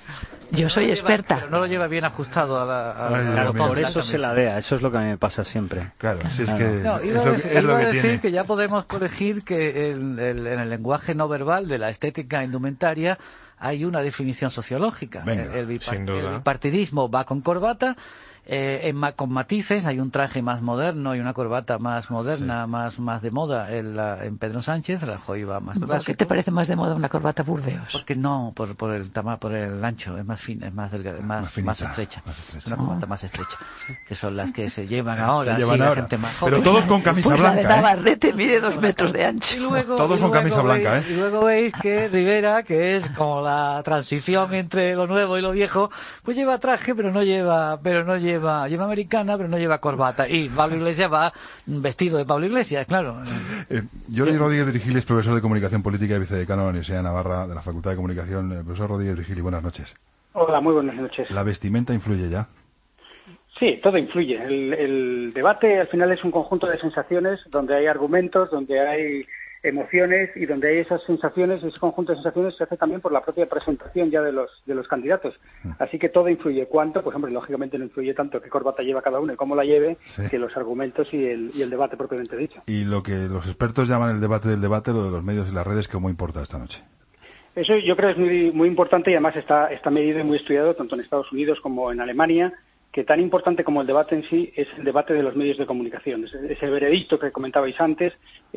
Yo soy experta. Pero no lo lleva bien ajustado a la... a- Ay, Dios claro, mío. por La eso se camisa. ladea, eso es lo que me pasa siempre. Claro, si es Claro. que No, es iba a lo, decir, que- es lo iba a que decir tiene. que ya podemos corregir que el- el- en el lenguaje no verbal de la estética indumentaria hay una definición sociológica. Venga, el, el bipar- sin duda. el bipartidismo va con corbata, eh, en ma- con matices, hay un traje más moderno y una corbata más moderna, más más de moda en, la- en Pedro Sánchez, Rajoy va más ¿Por clásico. qué te parece más de moda una corbata Burdeos? Porque no, por, por el tama, por el ancho, es más fina, es más delgada, es más, Más finita, más estrecha. más estrecha. Es una corbata más estrecha, que son las que se llevan ahora, Se llevan sí, la ahora. gente más Pero joven. todos con camisa Pues la de blanca, ¿eh? Navarrete mide dos metros de ancho. Y luego, Todos y con luego camisa blanca, veis- ¿eh? Y luego veis que Rivera, que es como la transición entre lo nuevo y lo viejo, pues lleva traje, pero no lleva, pero no lleva, lleva americana, pero no lleva corbata. Y Pablo Iglesias va vestido de Pablo Iglesias, claro. Eh, Jordi Rodríguez Virgili es profesor de Comunicación Política y vicedecano de la Universidad de Navarra de la Facultad de Comunicación. Eh, profesor Rodríguez Virgili, buenas noches. Hola, muy buenas noches. ¿La vestimenta influye ya? Sí, todo influye. El, el debate al final es un conjunto de sensaciones donde hay argumentos, donde hay emociones y donde hay esas sensaciones, ese conjunto de sensaciones se hace también por la propia presentación ya de los de los candidatos. Así que todo influye. ¿Cuánto? Pues hombre, lógicamente no influye tanto qué corbata lleva cada uno y cómo la lleve, Sí. que los argumentos y el, y el debate propiamente dicho. Y lo que los expertos llaman el debate del debate, lo de los medios y las redes, ¿cómo importa esta noche? Eso yo creo es muy, muy importante y además está, está medido y muy estudiado tanto en Estados Unidos como en Alemania, que tan importante como el debate en sí es el debate de los medios de comunicación. Ese, ese veredicto que comentabais antes,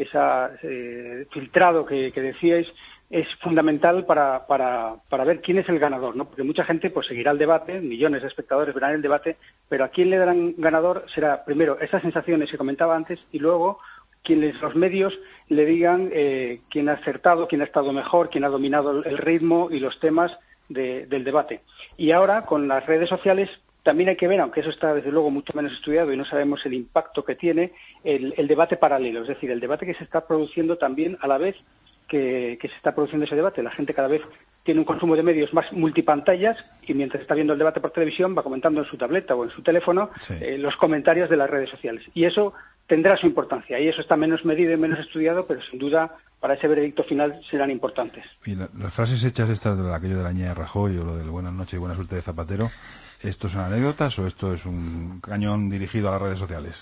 ese filtrado que, que decíais, es fundamental para, para, para ver quién es el ganador, ¿no? Porque mucha gente pues seguirá el debate, millones de espectadores verán el debate, pero a quién le darán ganador será primero esas sensaciones que comentaba antes y luego quienes los medios le digan eh, quién ha acertado, quién ha estado mejor, quién ha dominado el ritmo y los temas de, del debate. Y ahora, con las redes sociales, también hay que ver, aunque eso está desde luego mucho menos estudiado y no sabemos el impacto que tiene, el, el debate paralelo, es decir, el debate que se está produciendo también a la vez que, que se está produciendo ese debate. La gente cada vez tiene un consumo de medios más multipantallas y mientras está viendo el debate por televisión va comentando en su tableta o en su teléfono sí. eh, los comentarios de las redes sociales. Y eso tendrá su importancia y eso está menos medido y menos estudiado, pero sin duda para ese veredicto final serán importantes. Y la, las frases hechas estas de aquello de la ña de Rajoy o lo del buenas noches y buena suerte de Zapatero, ¿esto son anécdotas o esto es un cañón dirigido a las redes sociales?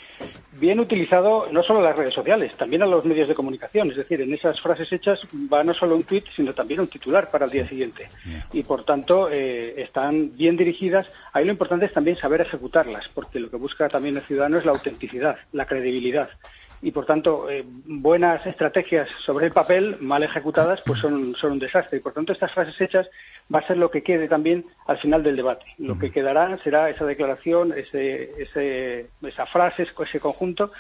Bien utilizado no solo a las redes sociales, también a los medios de comunicación. Es decir, en esas frases hechas va no solo un tuit, sino también un titular para el día siguiente. Y, por tanto, eh, están bien dirigidas. Ahí lo importante es también saber ejecutarlas, porque lo que busca también el ciudadano es la autenticidad, la credibilidad. Y, por tanto, eh, buenas estrategias sobre el papel, mal ejecutadas, pues son, son un desastre. Y, por tanto, estas frases hechas va a ser lo que quede también al final del debate. Lo que quedará será esa declaración, ese, ese, esa frase, ese conjunto,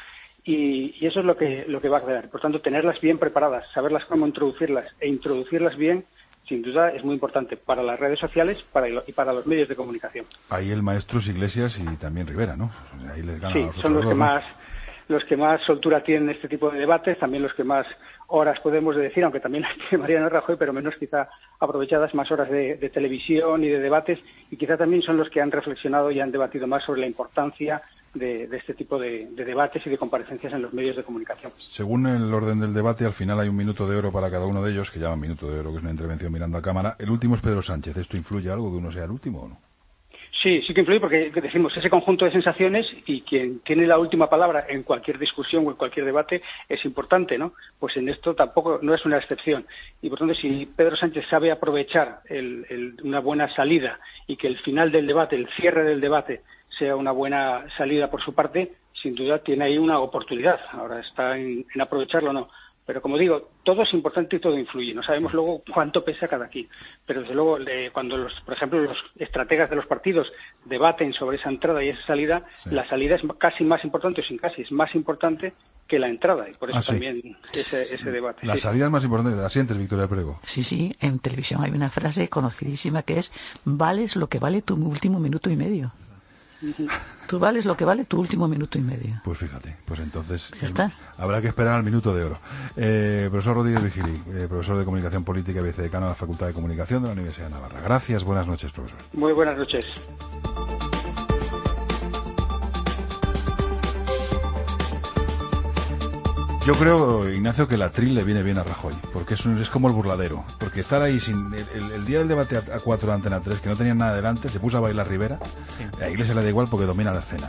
y, y eso es lo que, lo que va a quedar. Por tanto, tenerlas bien preparadas, saberlas cómo introducirlas e introducirlas bien, sin duda es muy importante para las redes sociales para, y para los medios de comunicación. Ahí el maestro es Iglesias y también Rivera, ¿no? Ahí les gana sí, a los son los dos, que ¿no? más... los que más soltura tienen este tipo de debates, también los que más horas podemos decir, aunque también tiene Mariano Rajoy, pero menos quizá aprovechadas, más horas de, de televisión y de debates, y quizá también son los que han reflexionado y han debatido más sobre la importancia de, de este tipo de, de debates y de comparecencias en los medios de comunicación. Según el orden del debate, al final hay un minuto de oro para cada uno de ellos, que llaman minuto de oro, que es una intervención mirando a cámara. El último es Pedro Sánchez. ¿Esto influye algo que uno sea el último o no? Sí, sí que influye porque decimos ese conjunto de sensaciones y quien tiene la última palabra en cualquier discusión o en cualquier debate es importante, ¿no? Pues en esto tampoco no es una excepción. Y por tanto, si Pedro Sánchez sabe aprovechar el, el, una buena salida y que el final del debate, el cierre del debate, sea una buena salida por su parte, sin duda tiene ahí una oportunidad. Ahora está en, en aprovecharlo o no. Pero como digo, todo es importante y todo influye. No sabemos luego cuánto pesa cada quien. Pero desde luego, eh, cuando, los, por ejemplo, los estrategas de los partidos debaten sobre esa entrada y esa salida, sí. La salida es casi más importante, o sin casi, es más importante que la entrada. Y por eso ah, sí. también ese, ese debate. La sí. salida es más importante. Asientes, Victoria Prego. Sí, sí. En televisión hay una frase conocidísima que es: vales lo que vale tu último minuto y medio. Tú vales lo que vale tu último minuto y medio. Pues fíjate, pues entonces ¿Ya está? Eh, habrá que esperar al minuto de oro. Eh, profesor Rodríguez Vigili, eh, profesor de Comunicación Política y vicedecano de la Facultad de Comunicación de la Universidad de Navarra. Gracias, buenas noches, profesor. Muy buenas noches. Yo creo, Ignacio, que el atril le viene bien a Rajoy, porque es, un, es como el burladero, porque estar ahí sin el, el, el día del debate a cuatro de Antena tres, que no tenían nada delante, se puso a bailar Rivera, sí. A Iglesias le da igual porque domina la escena.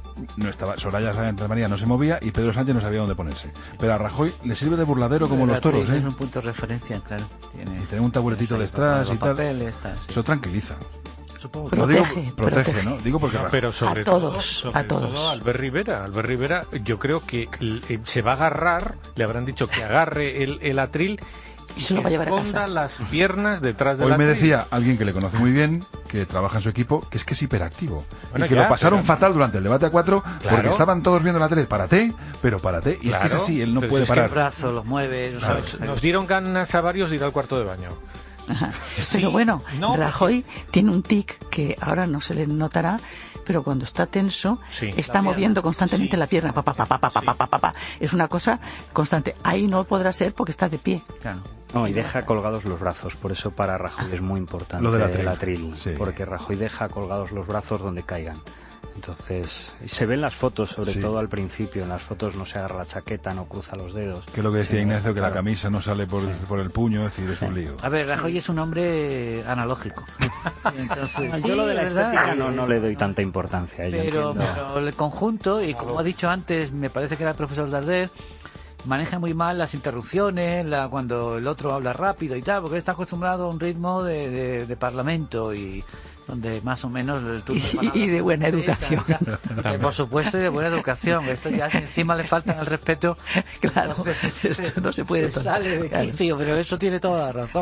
No estaba, Soraya Sáenz de María no se movía y Pedro Sánchez no sabía dónde ponerse. Pero a Rajoy le sirve de burladero como los toros, ¿eh? Es un punto de referencia, claro. Tiene, y tener un taburetito detrás y tal, papeles, tal sí. Eso tranquiliza. Supongo que protege, digo, protege, protege, ¿no? Digo porque no, pero sobre a todos, todo, sobre a todos. Todo Albert Rivera, Albert Rivera, yo creo que se va a agarrar, le habrán dicho que agarre el, el atril y se lo va a llevar a casa. Las piernas detrás de Hoy la me atril. Decía alguien que le conoce muy bien, que trabaja en su equipo, que es que es hiperactivo. Bueno, y que ya, lo pasaron pero... fatal durante el debate a cuatro, claro. Porque estaban todos viendo la tele, párate, pero párate. Y claro, es que es así, él no puede es parar. Que el brazo los mueve. No claro, sabe, nos dieron ganas a varios de ir al cuarto de baño. Ajá. Sí, pero bueno, no, Rajoy porque... tiene un tic que ahora no se le notará, pero cuando está tenso sí, está moviendo constantemente sí. la pierna, pa, pa, pa, pa, pa, pa, pa, pa, pa. Es una cosa constante. Ahí no podrá ser porque está de pie. Claro. No, y deja colgados los brazos, por eso para Rajoy es muy importante lo del atril, el atril sí. Porque Rajoy deja colgados los brazos donde caigan. Entonces, se ven las fotos, sobre sí. todo al principio. En las fotos no se agarra la chaqueta, no cruza los dedos. Que es lo que decía sí, Ignacio, que claro. la camisa no sale por, sí. por el puño, es decir, es sí. un lío. A ver, Rajoy es un hombre analógico. Entonces, yo sí, lo de la ¿verdad? estética no, no le doy tanta importancia. Pero, pero el conjunto, y como ha dicho antes, me parece que era el profesor Darder, maneja muy mal las interrupciones, la, cuando el otro habla rápido y tal, porque él está acostumbrado a un ritmo de, de, de parlamento y donde más o menos el turno de palabra, y de buena educación eh, por supuesto, y de buena educación. Esto ya si encima le falta el respeto, claro, entonces, esto no se puede se sale de quicio, pero eso tiene toda la razón.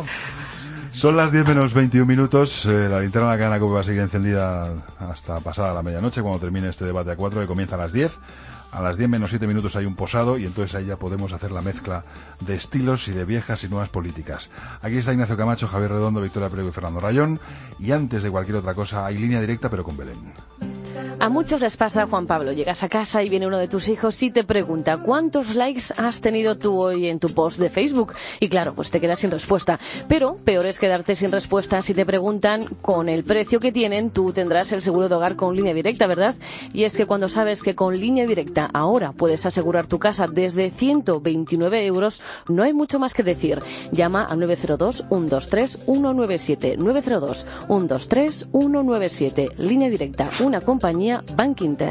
Son las diez menos veintiún minutos, eh, la linterna de la cadena COPE va a seguir encendida hasta pasada la medianoche, cuando termine este debate a cuatro, que comienza a las diez. A las diez menos siete minutos hay un posado y entonces ahí ya podemos hacer la mezcla de estilos y de viejas y nuevas políticas. Aquí está Ignacio Camacho, Javier Redondo, Victoria Prego y Fernando Rayón. Y antes de cualquier otra cosa hay línea directa pero con Belén. A muchos les pasa, Juan Pablo, llegas a casa y viene uno de tus hijos y te pregunta ¿cuántos likes has tenido tú hoy en tu post de Facebook? Y claro, pues te quedas sin respuesta. Pero peor es quedarte sin respuesta si te preguntan con el precio que tienen, tú tendrás el seguro de hogar con Línea Directa, ¿verdad? Y es que cuando sabes que con Línea Directa ahora puedes asegurar tu casa desde ciento veintinueve euros, no hay mucho más que decir. Llama al nueve cero dos, uno dos tres, uno nueve siete, nueve cero dos, uno dos tres, uno nueve siete. Línea Directa, una compañía Bank Inter.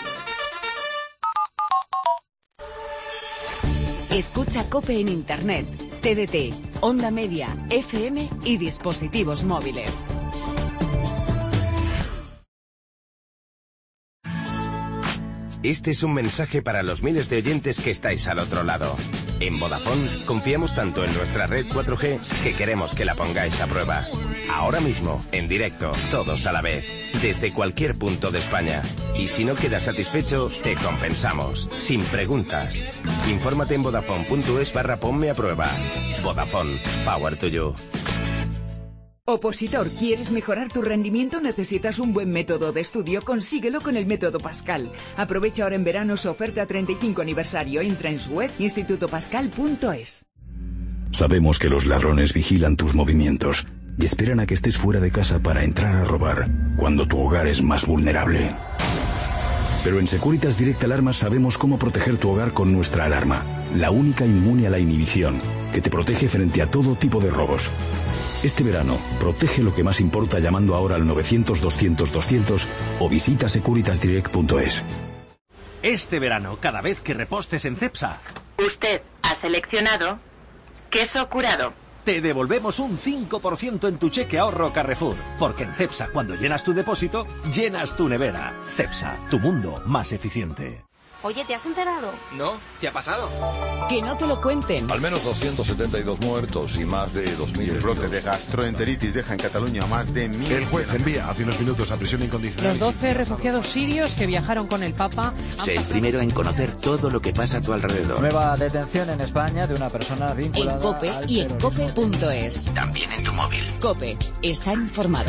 Escucha COPE en Internet, T D T, Onda Media, F M y dispositivos móviles. Este es un mensaje para los miles de oyentes que estáis al otro lado. En Vodafone confiamos tanto en nuestra red cuatro G que queremos que la pongáis a prueba. Ahora mismo, en directo, todos a la vez, desde cualquier punto de España. Y si no quedas satisfecho, te compensamos, sin preguntas. Infórmate en vodafone.es barra ponme a prueba. Vodafone, power to you. Opositor, ¿quieres mejorar tu rendimiento? ¿Necesitas un buen método de estudio? Consíguelo con el método Pascal. Aprovecha ahora en verano su oferta treinta y cinco aniversario. Entra en su web instituto pascal punto es. Sabemos que los ladrones vigilan tus movimientos y esperan a que estés fuera de casa para entrar a robar cuando tu hogar es más vulnerable. Pero en Securitas Direct Alarmas sabemos cómo proteger tu hogar con nuestra alarma, la única inmune a la inhibición, que te protege frente a todo tipo de robos. Este verano, protege lo que más importa llamando ahora al novecientos, doscientos, doscientos o visita securitas direct punto es. Este verano, cada vez que repostes en Cepsa, usted ha seleccionado queso curado. Te devolvemos un cinco por ciento en tu cheque ahorro Carrefour, porque en Cepsa, cuando llenas tu depósito, llenas tu nevera. Cepsa, tu mundo más eficiente. Oye, ¿te has enterado? No, ¿qué ha pasado? Que no te lo cuenten. Al menos doscientos setenta y dos muertos y más de dos mil. El brote de gastroenteritis deja en Cataluña más de mil. El juez envía hace unos minutos a prisión incondicional. Los doce refugiados sirios que viajaron con el Papa. Sé el primero en conocer todo lo que pasa a tu alrededor. Nueva detención en España de una persona vinculada en COPE y en cope punto es. También en tu móvil. COPE, está informado.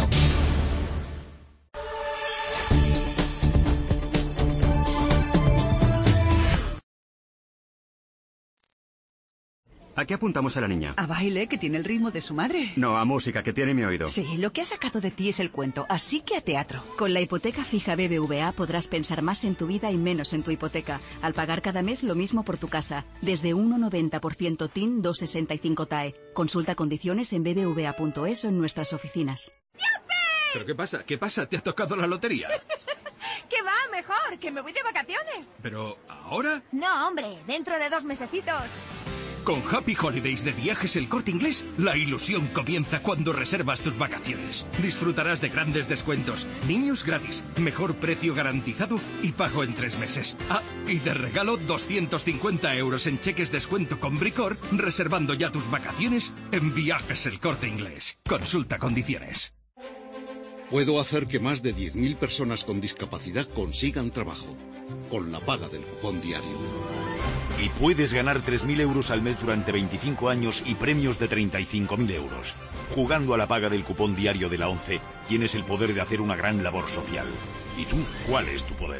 ¿A qué apuntamos a la niña? A baile, que tiene el ritmo de su madre. No, a música, que tiene mi oído. Sí, lo que ha sacado de ti es el cuento, así que a teatro. Con la hipoteca fija B B V A podrás pensar más en tu vida y menos en tu hipoteca. Al pagar cada mes lo mismo por tu casa. Desde uno coma noventa por ciento T I N, dos coma sesenta y cinco T A E. Consulta condiciones en b b v a punto es o en nuestras oficinas. ¿Pero qué pasa? ¿Qué pasa? ¿Te ha tocado la lotería? ¡Que va, mejor! ¡Que me voy de vacaciones! ¿Pero ahora? No, hombre, dentro de dos mesecitos. Con Happy Holidays de Viajes El Corte Inglés, la ilusión comienza cuando reservas tus vacaciones. Disfrutarás de grandes descuentos, niños gratis, mejor precio garantizado y pago en tres meses. Ah, y de regalo doscientos cincuenta euros en cheques descuento con Bricor, reservando ya tus vacaciones en Viajes El Corte Inglés. Consulta condiciones. Puedo hacer que más de diez mil personas con discapacidad consigan trabajo, con la paga del cupón diario. Y puedes ganar tres mil euros al mes durante veinticinco años y premios de treinta y cinco mil euros. Jugando a la paga del cupón diario de la ONCE, tienes el poder de hacer una gran labor social. ¿Y tú, cuál es tu poder?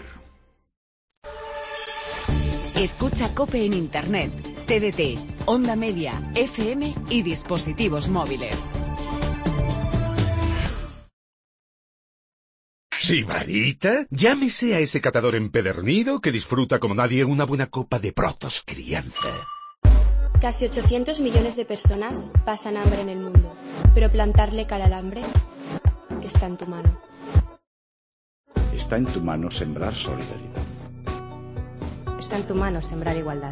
Escucha COPE en Internet, T D T, Onda Media, F M y dispositivos móviles. ¿Sibarita? Llámese a ese catador empedernido que disfruta como nadie una buena copa de Protos Crianza. Casi ochocientos millones de personas pasan hambre en el mundo, pero plantarle cara al hambre está en tu mano. Está en tu mano sembrar solidaridad. Está en tu mano sembrar igualdad.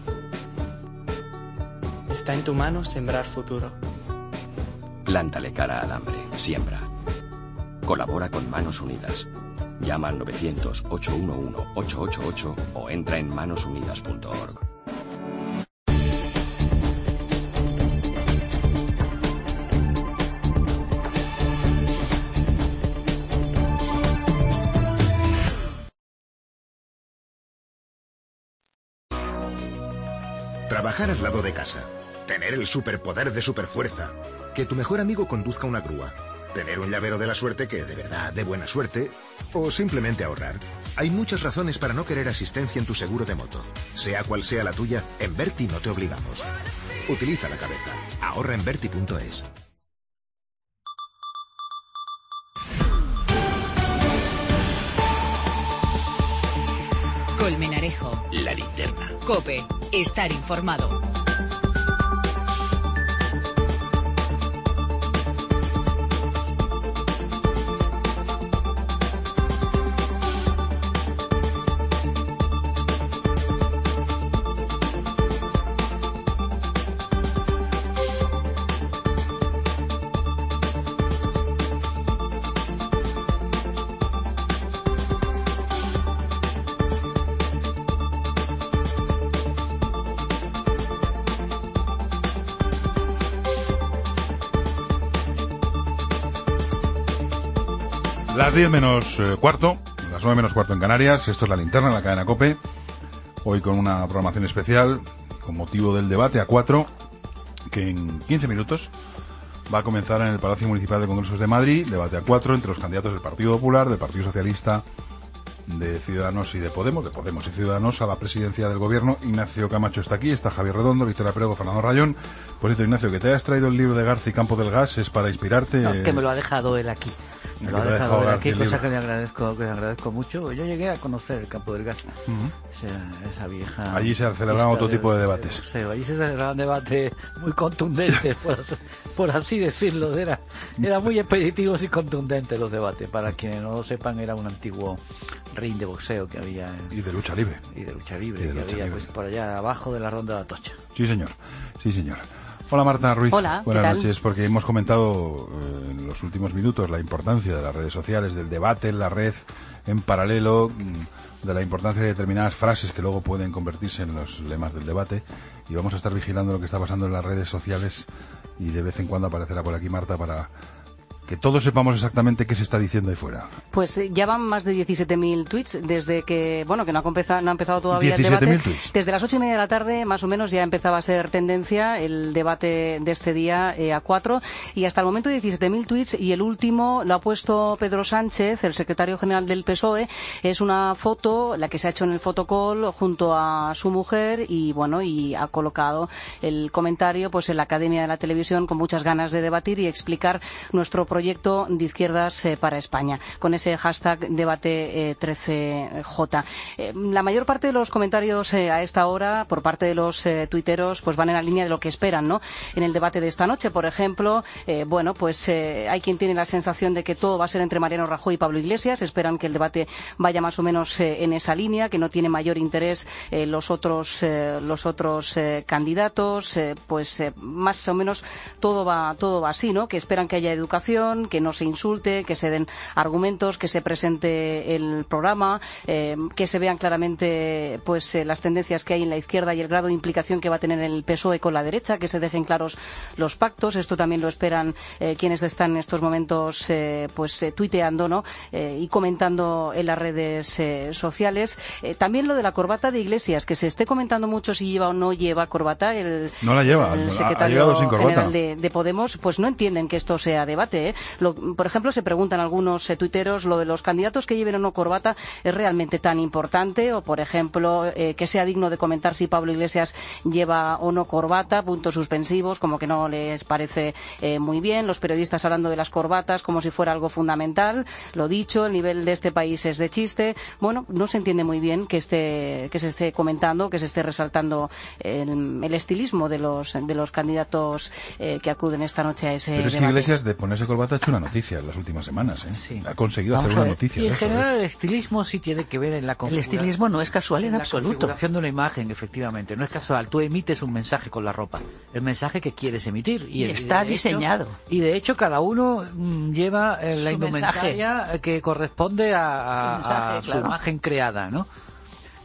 Está en tu mano sembrar futuro. Plántale cara al hambre. Siembra. Colabora con Manos Unidas. Llama al novecientos, ocho uno uno, ocho ocho ocho o entra en manos unidas punto org. Trabajar al lado de casa. Tener el superpoder de superfuerza. Que tu mejor amigo conduzca una grúa. tener un llavero de la suerte que de verdad dé buena suerte, o simplemente ahorrar. Hay muchas razones para no querer asistencia en tu seguro de moto. Sea cual sea la tuya, en Berti no te obligamos. Utiliza la cabeza. Ahorra en Berti punto es. Colmenarejo. La linterna. COPE. Estar informado. Las diez menos eh, cuarto, las nueve menos cuarto en Canarias. Esto es La Linterna, en la cadena COPE. Hoy con una programación especial con motivo del debate a cuatro, que en quince minutos va a comenzar en el Palacio Municipal de Congresos de Madrid. Debate a cuatro entre los candidatos del Partido Popular, del Partido Socialista, de Ciudadanos y de Podemos, de Podemos y Ciudadanos, a la presidencia del Gobierno. Ignacio Camacho está aquí, está Javier Redondo, Victoria Perego, Fernando Rayón. Por cierto, Ignacio, que te hayas traído el libro de García y Campo del Gas es para inspirarte. No, que me lo ha dejado él aquí. Me lo ha dejado, dejado aquí, cosa que le agradezco, que le agradezco mucho. Yo llegué a conocer el Campo del Gas, uh-huh. esa, esa vieja... Allí se celebraban otro tipo de debates. Sí, allí se celebraban debates muy contundentes, por, así, por así decirlo. Era, era muy expeditivos y contundentes los debates. Para quienes no lo sepan, era un antiguo ring de boxeo que había... En, y de lucha libre. Y de lucha libre, de que lucha había libre. Pues por allá abajo de la Ronda de Atocha. Sí, señor. Sí, señor. Hola Marta Ruiz. Hola, buenas ¿qué tal? noches, porque hemos comentado eh, en los últimos minutos la importancia de las redes sociales, del debate en la red en paralelo, de la importancia de determinadas frases que luego pueden convertirse en los lemas del debate, y vamos a estar vigilando lo que está pasando en las redes sociales, y de vez en cuando aparecerá por aquí Marta para que todos sepamos exactamente qué se está diciendo ahí fuera. Pues eh, ya van más de diecisiete mil tweets desde que, bueno, que no ha empezado, no ha empezado todavía el debate. Tweets. Desde las ocho y media de la tarde, más o menos, ya empezaba a ser tendencia el debate de este día eh, a cuatro, y hasta el momento diecisiete mil tweets, y el último lo ha puesto Pedro Sánchez, el secretario general del P S O E. Es una foto, la que se ha hecho en el fotocall junto a su mujer, y bueno, y ha colocado el comentario pues en la Academia de la Televisión, con muchas ganas de debatir y explicar nuestro proyecto proyecto de izquierdas eh, para España, con ese hashtag debate eh, trece J. Eh, la mayor parte de los comentarios eh, a esta hora por parte de los eh, tuiteros pues van en la línea de lo que esperan, ¿no? En el debate de esta noche, por ejemplo, eh, bueno, pues eh, hay quien tiene la sensación de que todo va a ser entre Mariano Rajoy y Pablo Iglesias. Esperan que el debate vaya más o menos eh, en esa línea, que no tiene mayor interés eh, los otros eh, los otros eh, candidatos, eh, pues eh, más o menos todo va todo va así, ¿no? Que esperan que haya educación, que no se insulte, que se den argumentos, que se presente el programa, eh, que se vean claramente pues eh, las tendencias que hay en la izquierda y el grado de implicación que va a tener el P S O E con la derecha, que se dejen claros los pactos. Esto también lo esperan eh, quienes están en estos momentos eh, pues eh, tuiteando, ¿no? Eh, y comentando en las redes eh, sociales. Eh, también lo de la corbata de Iglesias, que se esté comentando mucho si lleva o no lleva corbata. El, no la lleva, el ha, secretario ha sin general de, de Podemos, pues no entienden que esto sea debate, ¿eh? Lo, por ejemplo, se preguntan algunos eh, tuiteros, lo de los candidatos que lleven o no corbata es realmente tan importante, o por ejemplo eh, que sea digno de comentar si Pablo Iglesias lleva o no corbata, puntos suspensivos, como que no les parece eh, muy bien. Los periodistas hablando de las corbatas como si fuera algo fundamental. Lo dicho, el nivel de este país es de chiste. Bueno, no se entiende muy bien que esté, que se esté comentando, que se esté resaltando el, el estilismo de los de los candidatos eh, que acuden esta noche a ese Pero es debate. que Iglesias, de ponerse corbata, ha hecho una noticia en las últimas semanas, ¿eh? Sí. Ha conseguido Vamos hacer a una ver. noticia. Y en de eso, general ¿eh? el estilismo sí tiene que ver en la configuración. El estilismo no es casual en, en absoluto. La configuración de una imagen, efectivamente. No es casual. Tú emites un mensaje con la ropa. El mensaje que quieres emitir. Y, y está de diseñado. Hecho, y de hecho cada uno mmm, lleva eh, la su indumentaria mensaje. que corresponde a, a, mensaje, a su claro. imagen creada, ¿no?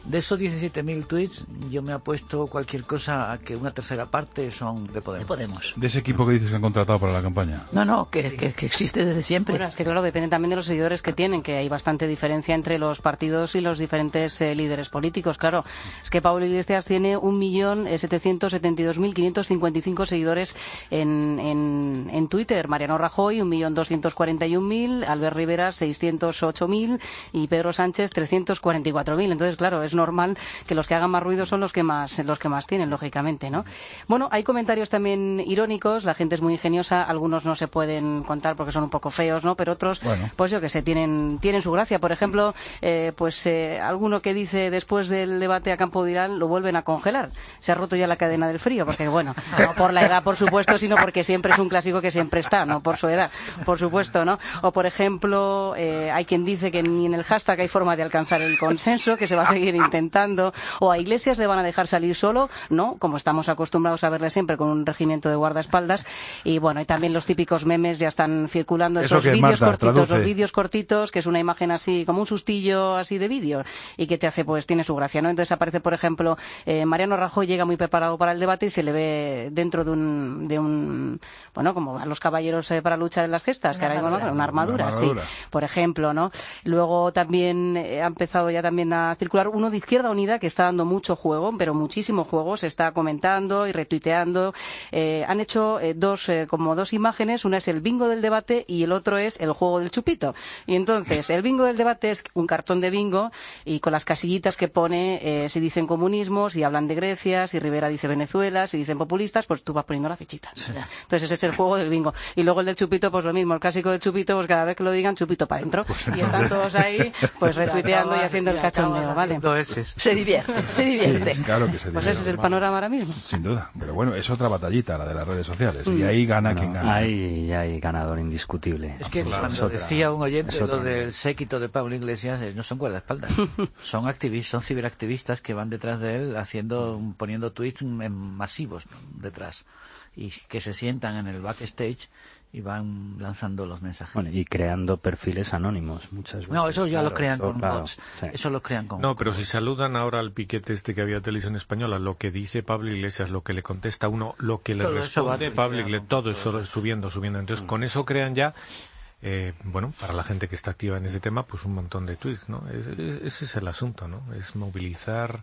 De esos diecisiete mil tweets, yo me apuesto cualquier cosa a que una tercera parte son de Podemos. De Podemos. De ese equipo que dices que han contratado para la campaña. No, no, que, que, que existe desde siempre. Bueno, es que claro, depende también de los seguidores que tienen, que hay bastante diferencia entre los partidos y los diferentes eh, líderes políticos. Claro, es que Pablo Iglesias tiene un millón setecientos setenta y dos mil quinientos cincuenta y cinco seguidores en, en, en Twitter. Mariano Rajoy, un millón doscientos cuarenta y un mil, Albert Rivera, seiscientos ocho mil y Pedro Sánchez, trescientos cuarenta y cuatro mil. Entonces, claro, es normal que los que hagan más ruido son los que más los que más tienen, lógicamente, ¿no? Bueno, hay comentarios también irónicos, la gente es muy ingeniosa, algunos no se pueden contar porque son un poco feos, ¿no? Pero otros, bueno, pues yo que sé, tienen tienen su gracia. Por ejemplo, eh, pues eh, alguno que dice después del debate a Campo Dirán lo vuelven a congelar. Se ha roto ya la cadena del frío, porque bueno, no por la edad, por supuesto, sino porque siempre es un clásico que siempre está, no por su edad, por supuesto, ¿no? O por ejemplo, eh, hay quien dice que ni en el hashtag hay forma de alcanzar el consenso, que se va a seguir intentando. O a Iglesias le van a dejar salir solo, no, como estamos acostumbrados a verle siempre con un regimiento de guardaespaldas. Y bueno, y también los típicos memes ya están circulando, esos vídeos cortitos, traduce. los vídeos cortitos, que es una imagen así, como un sustillo así de vídeo, y que te hace, pues tiene su gracia, ¿no? Entonces aparece, por ejemplo, eh, Mariano Rajoy llega muy preparado para el debate y se le ve dentro de un, de un bueno, como a los caballeros eh, para luchar en las gestas, que ahora mismo, ¿no? Una armadura, una armadura, sí, por ejemplo, ¿no? Luego también eh, ha empezado ya también a circular uno de Izquierda Unida que está dando mucho juego, pero muchísimo juego, se está comentando y retuiteando. Eh, han hecho eh, dos, eh, como dos imágenes, una es el bingo del debate y el otro es el juego del chupito. Y entonces, el bingo del debate es un cartón de bingo y con las casillitas que pone, eh, si dicen comunismo, si hablan de Grecia, si Rivera dice Venezuela, si dicen populistas, pues tú vas poniendo la fichita. Sí. Entonces ese es el juego del bingo. Y luego el del chupito, pues lo mismo, el clásico del chupito, pues cada vez que lo digan, chupito para adentro. Y están todos ahí, pues retuiteando y haciendo el cachondeo, ¿vale? Se divierte, se divierte. Sí, claro que se pues ese es el panorama ahora mismo. Sin duda, pero bueno, es otra batallita, la de las redes sociales, mm. y ahí gana bueno, quien gana. Ahí hay ganador indiscutible. Es que cuando decía un oyente lo del séquito de Pablo Iglesias, no son guardaespaldas, son activistas, son ciberactivistas que van detrás de él haciendo, poniendo tweets masivos, ¿no? detrás, y que se sientan en el backstage y van lanzando los mensajes. Bueno, y creando perfiles anónimos muchas veces. No, eso ya claro, lo crean eso, con claro, bots. Sí. Eso lo crean con No, pero si saludan ahora al piquete este que había Televisión Española, lo que dice Pablo Iglesias, lo que le contesta uno, lo que le todo responde Pablo Iglesias, todo eso subiendo, subiendo. Entonces, mm. con eso crean ya, eh, bueno, para la gente que está activa en ese tema, pues un montón de tweets, ¿no? Es, es, ese es el asunto, ¿no? Es movilizar...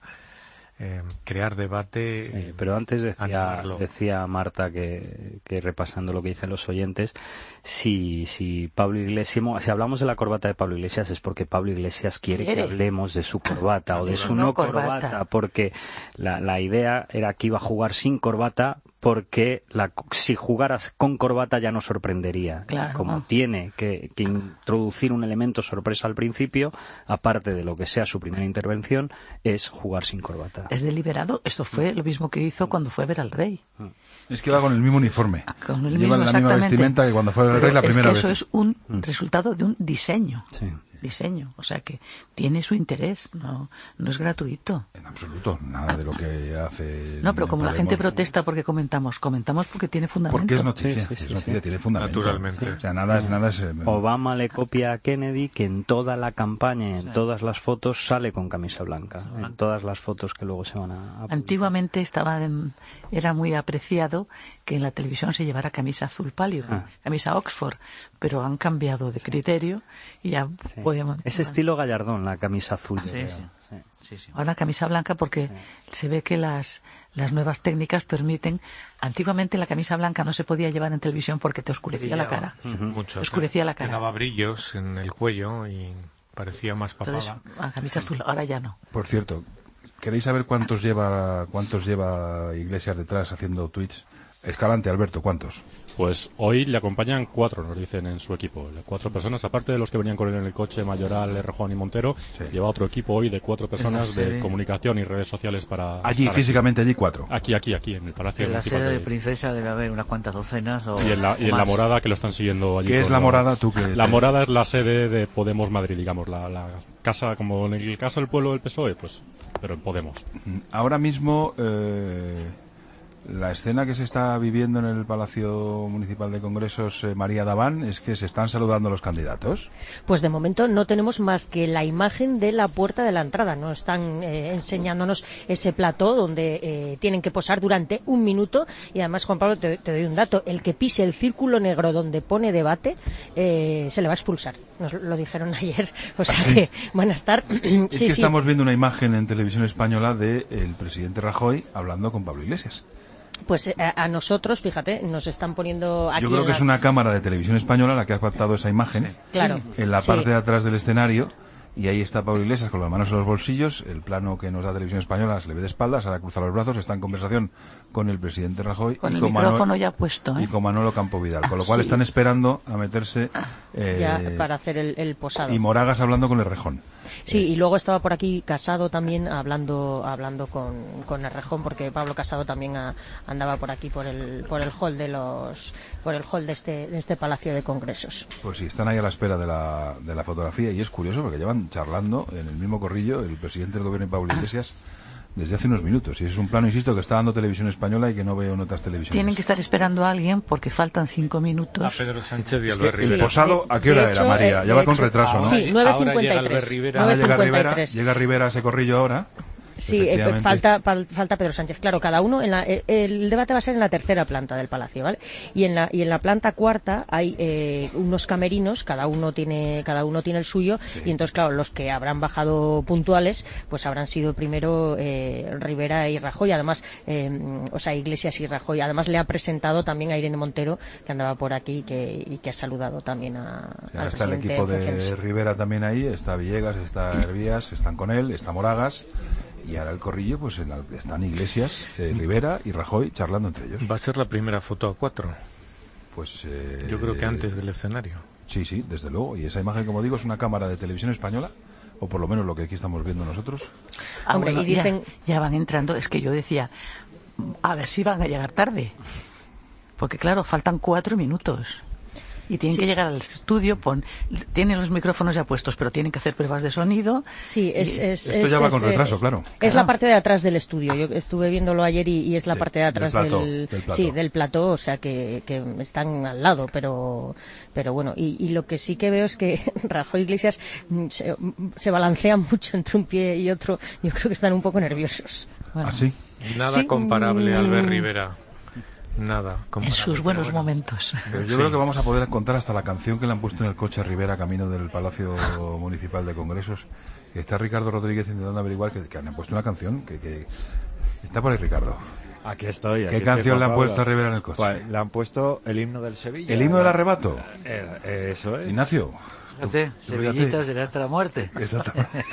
Eh, crear debate. Sí, pero antes decía, decía Marta que, que repasando lo que dicen los oyentes, si, si Pablo Iglesias, si hablamos de la corbata de Pablo Iglesias es porque Pablo Iglesias quiere, quiere. que hablemos de su corbata o de su no, no corbata, corbata, porque la, la idea era que iba a jugar sin corbata porque la, si jugaras con corbata ya no sorprendería. Claro. Como tiene que, que introducir un elemento sorpresa al principio, aparte de lo que sea su primera intervención, es jugar sin corbata. Es deliberado. Esto fue lo mismo que hizo cuando fue a ver al rey. Es que va con el mismo uniforme. Con el Lleva mismo, la misma vestimenta que cuando fue a ver al rey la primera es que vez. Eso es un resultado de un diseño. Sí. diseño, o sea que tiene su interés, no no es gratuito. En absoluto, nada de lo que hace... No, pero como la gente protesta porque comentamos, comentamos porque tiene fundamento. Porque es noticia, sí, sí, sí, es noticia, sí. tiene fundamento. Naturalmente. O sea, nada es... Nada es eh, Obama le copia a Kennedy que en toda la campaña, en sí. todas las fotos, sale con camisa blanca. Sí. En todas las fotos que luego se van a... a Antiguamente estaba en, era muy apreciado que en la televisión se llevara camisa azul pálido, ah. camisa Oxford, pero han cambiado de sí. criterio y ya sí. podemos... Ese estilo Gallardón, la camisa azul. Sí, sí. Sí. Sí, sí. Ahora camisa blanca porque sí. se ve que las, las nuevas técnicas permiten... Antiguamente la camisa blanca no se podía llevar en televisión porque te oscurecía la cara. Uh-huh. Mucho, te oscurecía la cara. Te daba brillos en el cuello y parecía más papada. Entonces, a camisa azul, ahora ya no. Por cierto, ¿queréis saber cuántos lleva cuántos lleva Iglesias detrás haciendo tweets? Escalante, Alberto, ¿cuántos? Pues hoy le acompañan cuatro, nos dicen en su equipo. Cuatro personas, aparte de los que venían con él en el coche, Mayoral, R. Juan y Montero, sí. lleva otro equipo hoy de cuatro personas de comunicación y redes sociales para... Allí, físicamente, aquí. allí cuatro. Aquí, aquí, aquí, en el Palacio En la Municipal sede de de Princesa debe haber unas cuantas docenas o Y en la, y en la Morada, que lo están siguiendo allí. ¿Qué es la Morada? ¿Tú qué La Morada es la sede de Podemos Madrid, digamos, la, la casa, como en el caso del pueblo del P S O E, pues, pero en Podemos. Ahora mismo... Eh... La escena que se está viviendo en el Palacio Municipal de Congresos eh, María Daván es que se están saludando los candidatos. Pues de momento no tenemos más que la imagen de la puerta de la entrada. No están eh, enseñándonos ese plató donde eh, tienen que posar durante un minuto. Y además, Juan Pablo, te, te doy un dato. El que pise el círculo negro donde pone debate eh, se le va a expulsar. Nos lo dijeron ayer. O sea ¿Sí? que van a estar... Es sí, que sí. estamos viendo una imagen en televisión española del presidente Rajoy hablando con Pablo Iglesias. Pues eh, a nosotros, fíjate, nos están poniendo aquí. Yo creo en que las... es una cámara de televisión española la que ha captado esa imagen. Sí. Claro. En la Sí. parte de atrás del escenario. Y ahí está Pablo Iglesias con las manos en los bolsillos. El plano que nos da Televisión Española se le ve de espaldas, ahora cruza los brazos, está en conversación con el presidente Rajoy. Con y el con micrófono Manuel, ya puesto, ¿eh? Y con Manolo Campo Vidal. Con lo cual Sí. están esperando a meterse. Eh, Ya para hacer el, el posado. Y Moragas hablando con el Errejón. Sí, y luego estaba por aquí Casado también hablando hablando con, con Errejón, porque Pablo Casado también a, andaba por aquí por el por el hall de los por el hall de este de este Palacio de Congresos. Pues sí, están ahí a la espera de la, de la fotografía y es curioso porque llevan charlando en el mismo corrillo el presidente del gobierno y Pablo Iglesias desde hace unos minutos. Y es un plano, insisto, que está dando Televisión Española y que no veo en otras televisiones. Tienen que estar esperando a alguien porque faltan cinco minutos. A Pedro Sánchez y Es Albert que Rivera. el posado, ¿a qué hora De hecho, era, María? eh, Ya va de con hecho, retraso, ¿no? Sí, nueve Ahora cincuenta y llega tres. Albert Rivera. Ah, llega Rivera, nueve cincuenta y tres. llega Rivera a ese corrillo ahora. Sí, eh, Efectivamente. falta pal- falta Pedro Sánchez. Claro, cada uno en la, eh, el debate va a ser en la tercera planta del palacio, ¿vale? Y en la y en la planta cuarta hay eh, unos camerinos, cada uno tiene cada uno tiene el suyo sí. Y entonces claro, los que habrán bajado puntuales, pues habrán sido primero eh, Rivera y Rajoy, además, eh, o sea, Iglesias y Rajoy. Además le ha presentado también a Irene Montero, que andaba por aquí y que, y que ha saludado también a, Sí, al está el presidente equipo en de funciones. Rivera también ahí, está Villegas, está Hervías, están con él, está Moragas. Y ahora el corrillo, pues en la- están Iglesias, eh, Rivera y Rajoy charlando entre ellos. Va a ser la primera foto a cuatro. Pues eh, Yo creo que antes del escenario. Sí, sí, desde luego. Y esa imagen, como digo, es una cámara de televisión española, o por lo menos lo que aquí estamos viendo nosotros. Ah, Hombre, bueno, y dicen- ya, ya van entrando. Es que yo decía, a ver si van a llegar tarde. Porque claro, faltan cuatro minutos. Y tienen Sí. que llegar al estudio, pon, tienen los micrófonos ya puestos, pero tienen que hacer pruebas de sonido. Sí, es, Y- es, Esto es- ya va es, con eh, retraso, claro. Es Claro. la parte de atrás del estudio. Yo estuve viéndolo ayer y, y es la Sí, parte de atrás del plató, del, del plató. sí, del plató, o sea que, que están al lado, pero pero bueno. Y, y lo que sí que veo es que Rajoy y Iglesias mm, se, mm, se balancean mucho entre un pie y otro. Yo creo que están un poco nerviosos. Bueno, ¿Ah, sí? Nada Sí. comparable a Albert Mm. Rivera. Nada en comparable. sus buenos pero bueno. momentos. Pero yo Sí. creo que vamos a poder contar hasta la canción que le han puesto en el coche a Rivera camino del Palacio Municipal de Congresos. Que está Ricardo Rodríguez intentando averiguar que, que han puesto una canción que, que... Está por ahí Ricardo. Aquí estoy. ¿Qué aquí canción estoy, le han Juan puesto a Pablo. Rivera en el coche? Pues, le han puesto el himno del Sevilla. ¿El himno del arrebato? Eh, eh, eso es. Ignacio. Fíjate, Tú Sevillitas fíjate. del arte de la muerte. Exactamente.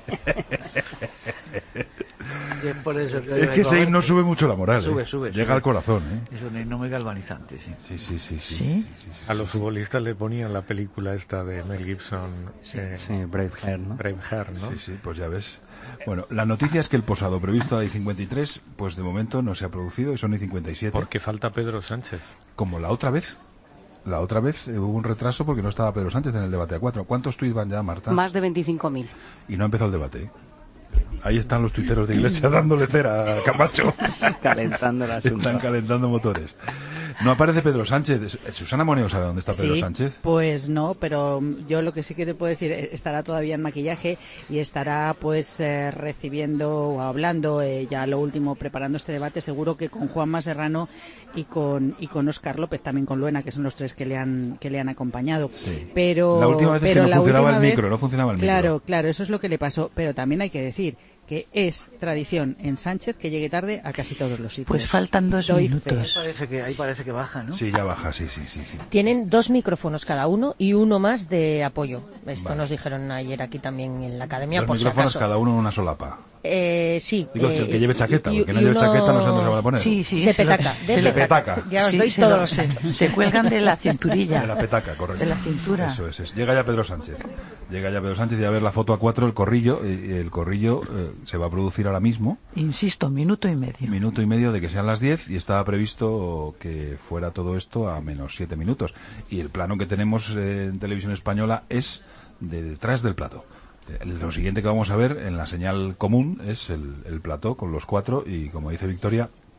Y es por eso que Es que ese himno sube mucho la moral. Sube, ¿eh? sube, Llega sube. al corazón. ¿eh? Es un himno muy galvanizante, sí. Sí, sí, sí. sí, ¿Sí? sí, sí, sí, A los sí. futbolistas le ponían la película esta de Mel Gibson, eh, Sí, Braveheart, ¿no? Braveheart, ¿no? Sí, sí, pues ya ves. Bueno, la noticia es que el posado previsto a I cincuenta y tres, pues de momento no se ha producido y son I cincuenta y siete. Porque falta Pedro Sánchez. Como la otra vez. La otra vez eh, hubo un retraso porque no estaba Pedro Sánchez en el debate a cuatro. ¿Cuántos tuits van ya, Marta? Más de veinticinco mil. Y no ha empezado el debate. ¿eh? Ahí están los tuiteros de Iglesia dándole cera a Camacho. Calentando el asunto. Están calentando motores. No aparece Pedro Sánchez. Susana Moneo sabe dónde está Pedro Sí, Sánchez. Pues no, pero yo lo que sí que te puedo decir, eh, estará todavía en maquillaje y estará pues eh, recibiendo o hablando eh, ya lo último, preparando este debate, seguro que con Juanma Serrano y con y con Óscar López, también con Luena, que son los tres que le han que le han acompañado. Sí. Pero La última vez es pero que no la funcionaba última el vez- micro, no funcionaba el claro, micro. Claro, eso es lo que le pasó, pero también hay que decir que es tradición en Sánchez que llegue tarde a casi todos los sitios. Pues faltan dos Doy fe. minutos. Ahí parece que, ahí parece que baja, ¿no? Sí, ya baja, sí, sí, sí. sí. Tienen dos micrófonos cada uno y uno más de apoyo. Esto Vale. nos dijeron ayer aquí también en la academia, Los por si micrófonos acaso. cada uno en una solapa. Eh, sí. Digo, eh, el que lleve chaqueta, y- porque y no lleve uno- chaqueta no sé dónde se van a poner. Sí, sí. De se lo- petaca, de se lo- petaca. Ya os Sí, doy se todos lo- los se, datos. se cuelgan de la cinturilla. De la petaca, correcto. De la cintura. Eso es, es. Llega ya Pedro Sánchez. Llega ya Pedro Sánchez y a ver la foto a cuatro, el corrillo. Y el corrillo eh, se va a producir ahora mismo. Insisto, minuto y medio. Minuto y medio de que sean las diez y estaba previsto que fuera todo esto a menos siete minutos. Y el plano que tenemos eh, en televisión española es de detrás del plato. Eh, Lo siguiente que vamos a ver en la señal común es el, el plató con los cuatro y, como dice Victoria,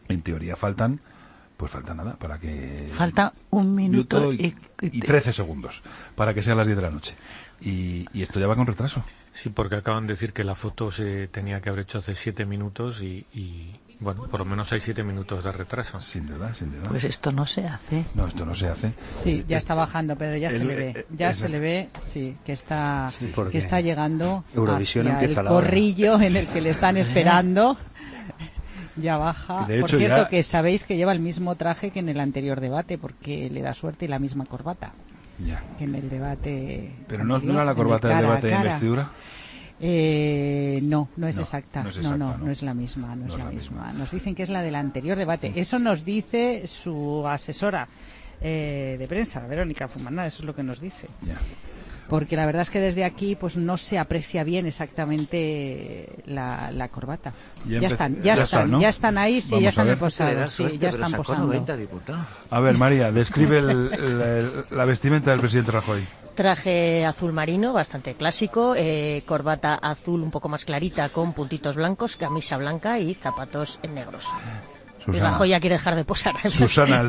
En teoría faltan, pues falta nada, para que... Falta un minuto y, y, y trece segundos, para que sean las diez de la noche. Y, y esto ya va con retraso. Sí, porque acaban de decir que la foto se tenía que haber hecho hace siete minutos y, y bueno, por lo menos hay siete minutos de retraso. Sin duda, sin duda. Pues esto no se hace. No, esto no se hace. Sí, ya está bajando, pero ya el, se le ve, ya el, se le ve, sí, que está, sí, que está llegando Eurovisión hacia empieza el la corrillo hora. En el que le están esperando. Ya baja. De por hecho, cierto, ya... que sabéis que lleva el mismo traje que en el anterior debate, porque le da suerte y la misma corbata. Ya. Que en el debate. Pero no, no era la corbata del debate de investidura. Eh, no, no es no, exacta. No, es exacta, no, no, no. no es la misma, no, no es la, la misma. misma. Nos dicen que es la del anterior debate. Mm. Eso nos dice su asesora eh, de prensa, Verónica Fumaná, eso es lo que nos dice. Ya. Porque la verdad es que desde aquí pues no se aprecia bien exactamente la, la corbata. Ya, ya están, ya, ya están, están ¿no? ya están ahí, sí, Vamos ya están posados, sí, suerte, ya están posando. A ver, María, describe el, el, la vestimenta del presidente Rajoy. Traje azul marino, bastante clásico, eh, corbata azul un poco más clarita con puntitos blancos, camisa blanca y zapatos negros. Susana. Y Rajoy ya quiere dejar de posar. Susana,